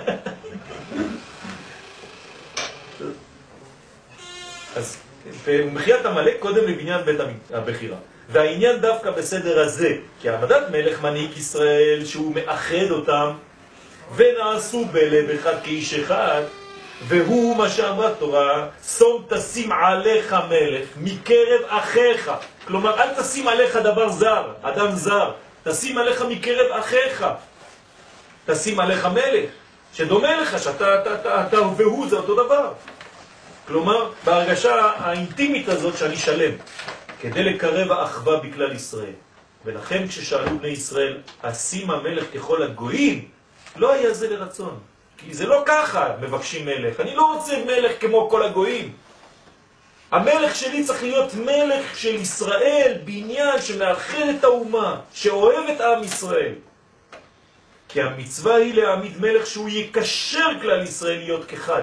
[SPEAKER 1] אז מחיית המלאק קודם לבניין בית הבחירה. והעניין דווקא בסדר הזה, כי העמדת מלך מנהיג ישראל שהוא מאחד אותם, ונעשו בלב אחד כאיש אחד, והוא מה שאמרה תורה, שום תשים עליך מלך מקרב אחיך. כלומר, אל תשים עליך דבר זר, אדם זר, תשים עליך מקרב אחיך. תשים עליך מלך, שדומה לך שאתה והוא זה אותו דבר. כלומר, בהרגשה האינטימית הזאת שאני שלם, כדי לקרב האחווה בכלל ישראל. ולכן כששאלו בני ישראל, אשים המלך ככל הגויים, לא היה זה לרצון. כי זה לא ככה מבקשים מלך. אני לא רוצה מלך כמו כל הגויים. המלך שלי צריך להיות מלך של ישראל, בעניין שמאחד את האומה, שאוהב את עם ישראל. כי המצווה היא להעמיד מלך שהוא יקשר כלל ישראל להיות כחד.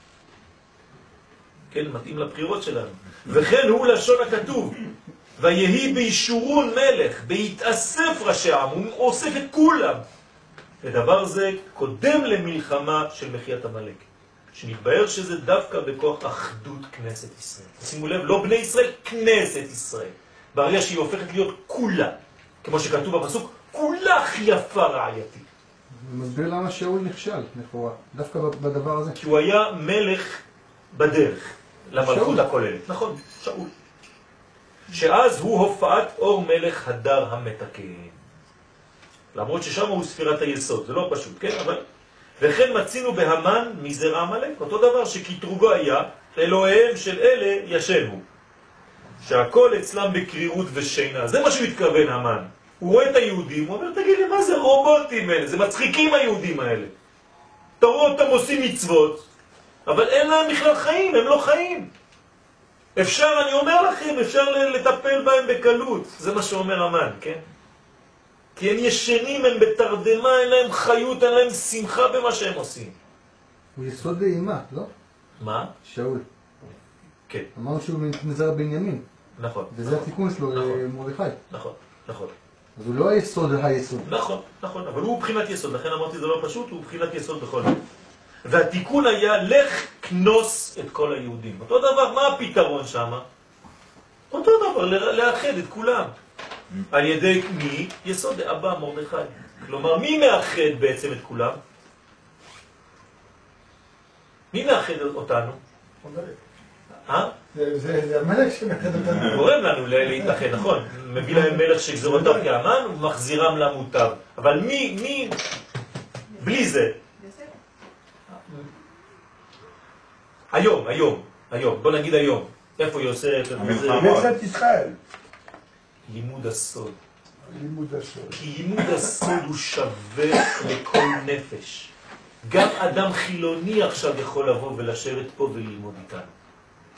[SPEAKER 1] כן, מתאים לבחירות שלנו. וכן הוא לשון הכתוב, ויהי בישורון מלך, בהתאסף ראשי העם, הוא אוסף את כולם. ודבר זה קודם למלחמה של מחיית המלאק, שנתבהר שזה דווקא בכוח אחדות כנסת ישראל. שימו לב, לא בני ישראל, כנסת ישראל. ברגע שהיא הופכת להיות כולה, כמו שכתוב בפסוק, כולה יפה רעייתי.
[SPEAKER 2] זה מסביר למה שאול נכשל, לכאורה, דווקא בדבר הזה.
[SPEAKER 1] כי הוא היה מלך בדרך למלכות הכוללת. נכון, שאול. שאז הוא הופעת אור מלך הדר המתקן. למרות ששם הוא ספירת היסוד, זה לא פשוט, כן? אבל... וכן מצינו בהמן מזרע המלאק, אותו דבר שכתרוגו היה, אלוהיהם של אלה ישנו. שהכל אצלם בקרירות ושינה. זה מה שהוא התכוון, המן. הוא רואה את היהודים, הוא אומר, תגיד לי, מה זה רובוטים האלה? זה מצחיקים היהודים האלה. תראו אותם עושים מצוות, אבל אין להם בכלל חיים, הם לא חיים. אפשר, אני אומר לכם, אפשר לטפל בהם בקלות. זה מה שאומר המן, כן? כי הם ישנים, הם בתרדמה, אין להם חיות, אין להם שמחה במה שהם עושים.
[SPEAKER 2] הוא יסוד באימה, לא?
[SPEAKER 1] מה?
[SPEAKER 2] שאול.
[SPEAKER 1] כן.
[SPEAKER 2] אמרנו שהוא מזרע בנימין.
[SPEAKER 1] נכון.
[SPEAKER 2] וזה התיקון שלו למרדכי.
[SPEAKER 1] נכון, נכון.
[SPEAKER 2] אז הוא לא היסוד, היסוד.
[SPEAKER 1] נכון, נכון, אבל הוא בחינת יסוד, לכן אמרתי זה לא פשוט, הוא בחינת יסוד בכל זאת. והתיקון היה, לך כנוס את כל היהודים. אותו דבר, מה הפתרון שם? אותו דבר, לאחד את כולם. על ידי מי? יסוד אבא מרדכי. כלומר, מי מאחד בעצם את כולם? מי מאחד אותנו?
[SPEAKER 4] זה המלך שמאחד אותנו.
[SPEAKER 1] גורם לנו להתאחד, נכון. מביא להם מלך שגזרותיו כאמן ומחזירם למוטב. אבל מי? בלי זה. היום. בוא נגיד היום. איפה יוסף?
[SPEAKER 3] כנסת ישראל.
[SPEAKER 1] לימוד הסוד.
[SPEAKER 3] לימוד הסוד.
[SPEAKER 1] כי לימוד הסוד הוא שווה לכל נפש. גם אדם חילוני עכשיו יכול לבוא ולשבת פה וללמוד איתנו.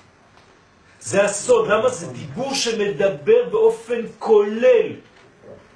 [SPEAKER 1] זה הסוד. למה זה דיבור שמדבר באופן כולל?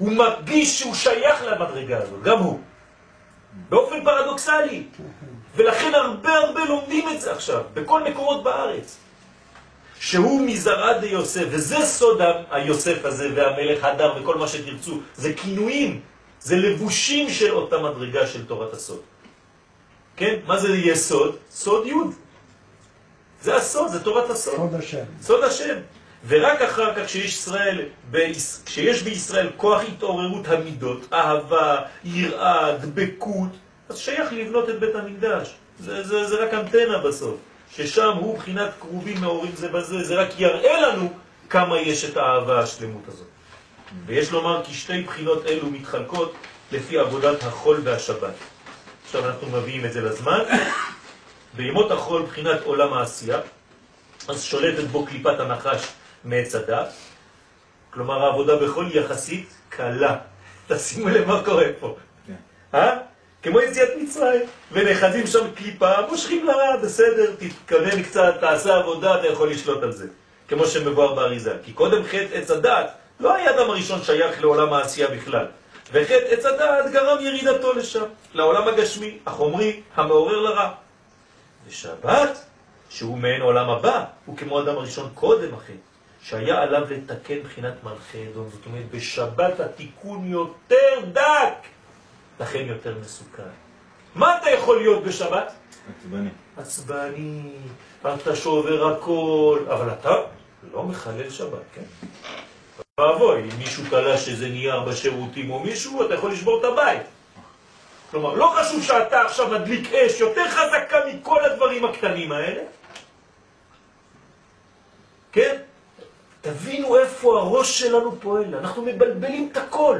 [SPEAKER 1] הוא מרגיש שהוא שייך למדרגה הזאת, גם הוא. באופן פרדוקסלי. ולכן הרבה לומדים את זה עכשיו, בכל מקומות בארץ. שהוא מזרע דיוסף, וזה סוד היוסף הזה והמלך הדר וכל מה שתרצו. זה כינויים, זה לבושים של אותה מדרגה של תורת הסוד. כן? מה זה יסוד? סוד יוד. זה הסוד, זה תורת הסוד.
[SPEAKER 3] סוד השם.
[SPEAKER 1] סוד השם. ורק אחר כך כשיש בישראל כוח התעוררות המידות, אהבה, יראה, דבקות, אז שייך לבנות את בית המקדש. זה רק אנטנה בסוף. ששם הוא בחינת קרובים מעורים זה בזה, זה רק יראה לנו כמה יש את האהבה השלמות הזאת. ויש לומר כי שתי בחינות אלו מתחלקות לפי עבודת החול והשבת. עכשיו אנחנו מביאים את זה לזמן. בימות החול בחינת עולם העשייה, אז שולטת בו קליפת הנחש מעץ הדת. כלומר העבודה בחול היא יחסית קלה. תשימו לב מה קורה פה. כמו יציאת מצרים, ונחזים שם קליפה, מושכים לרע, בסדר, תתכוון קצת, תעשה עבודה, אתה יכול לשלוט על זה. כמו שמבואר באריזה. כי קודם חטא עץ הדת, לא היה אדם הראשון שייך לעולם העשייה בכלל. וחטא עץ הדת גרם ירידתו לשם, לעולם הגשמי, החומרי, המעורר לרע. ושבת, שהוא מעין עולם הבא, הוא כמו אדם הראשון קודם החטא, שהיה עליו לתקן בחינת מלכי אדום. זאת אומרת, בשבת התיקון יותר דק. לכן יותר מסוכן. מה אתה יכול להיות בשבת?
[SPEAKER 5] עצבני.
[SPEAKER 1] עצבני, אתה שובר הכל, אבל אתה לא מחלל שבת, כן? ואבוי, אם מישהו קלה שזה נייר בשירותים או מישהו, אתה יכול לשבור את הבית. כלומר, לא חשוב שאתה עכשיו מדליק אש יותר חזקה מכל הדברים הקטנים האלה. כן? תבינו איפה הראש שלנו פועל. אנחנו מבלבלים את הכל.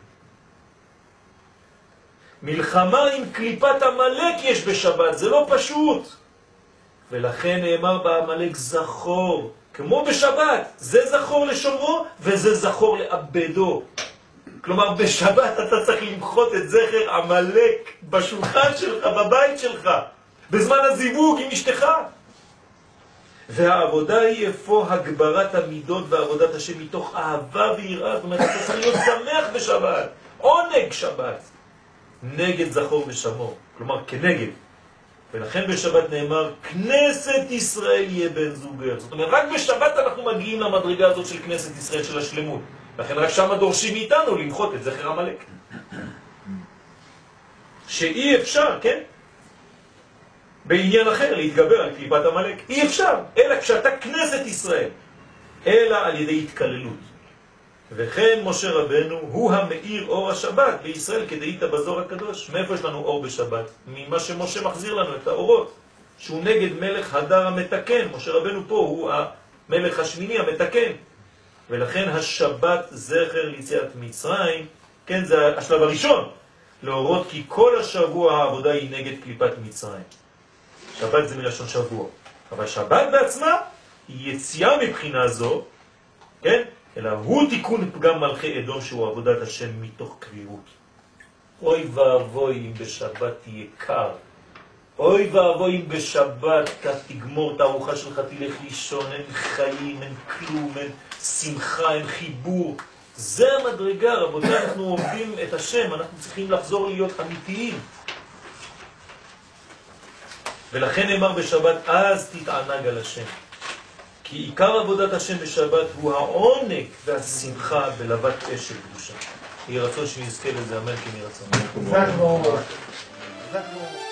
[SPEAKER 1] מלחמה עם קליפת המלאק יש בשבת, זה לא פשוט. ולכן נאמר בעמלק זכור, כמו בשבת, זה זכור לשומרו וזה זכור לאבדו. כלומר בשבת אתה צריך למחות את זכר עמלק בשולחן שלך, בבית שלך, בזמן הזיווג עם אשתך. והעבודה היא איפה הגברת המידות ועבודת השם מתוך אהבה ויראה. זאת אומרת, אתה צריך להיות שמח בשבת, עונג שבת. נגד זכור ושמור, כלומר כנגד. ולכן בשבת נאמר כנסת ישראל יהיה בן זוגך. זאת אומרת, רק בשבת אנחנו מגיעים למדרגה הזאת של כנסת ישראל, של השלמות. לכן רק שם דורשים מאיתנו למחות את זכר המלאק. שאי אפשר, כן? בעניין אחר להתגבר על קליפת המלאק. אי אפשר, אלא כשאתה כנסת ישראל. אלא על ידי התקללות. וכן משה רבנו הוא המאיר אור השבת בישראל כדאית בזור הקדוש. מאיפה יש לנו אור בשבת? ממה שמשה מחזיר לנו את האורות, שהוא נגד מלך הדר המתקן. משה רבנו פה הוא המלך השמיני המתקן. ולכן השבת זכר ליציאת מצרים, כן, זה השלב הראשון, להורות כי כל השבוע העבודה היא נגד קליפת מצרים. שבת זה מלשון שבוע, אבל שבת בעצמה היא יציאה מבחינה זו, כן? אלא הוא תיקון פגם מלכי אדום שהוא עבודת השם מתוך קרירות. אוי ואבוי אם בשבת תהיה קר. אוי ואבוי אם בשבת אתה תגמור את הארוחה שלך, תלך לישון, אין חיים, אין כלום, אין שמחה, אין חיבור. זה המדרגה, רבותיי, אנחנו עובדים את השם, אנחנו צריכים לחזור להיות אמיתיים. ולכן נאמר בשבת, אז תתענג על השם. כי עיקר עבודת השם בשבת הוא העונג והשמחה בלבת אש של קדושה. יהי רצון שנזכה לזה, אמן כן יהי רצון.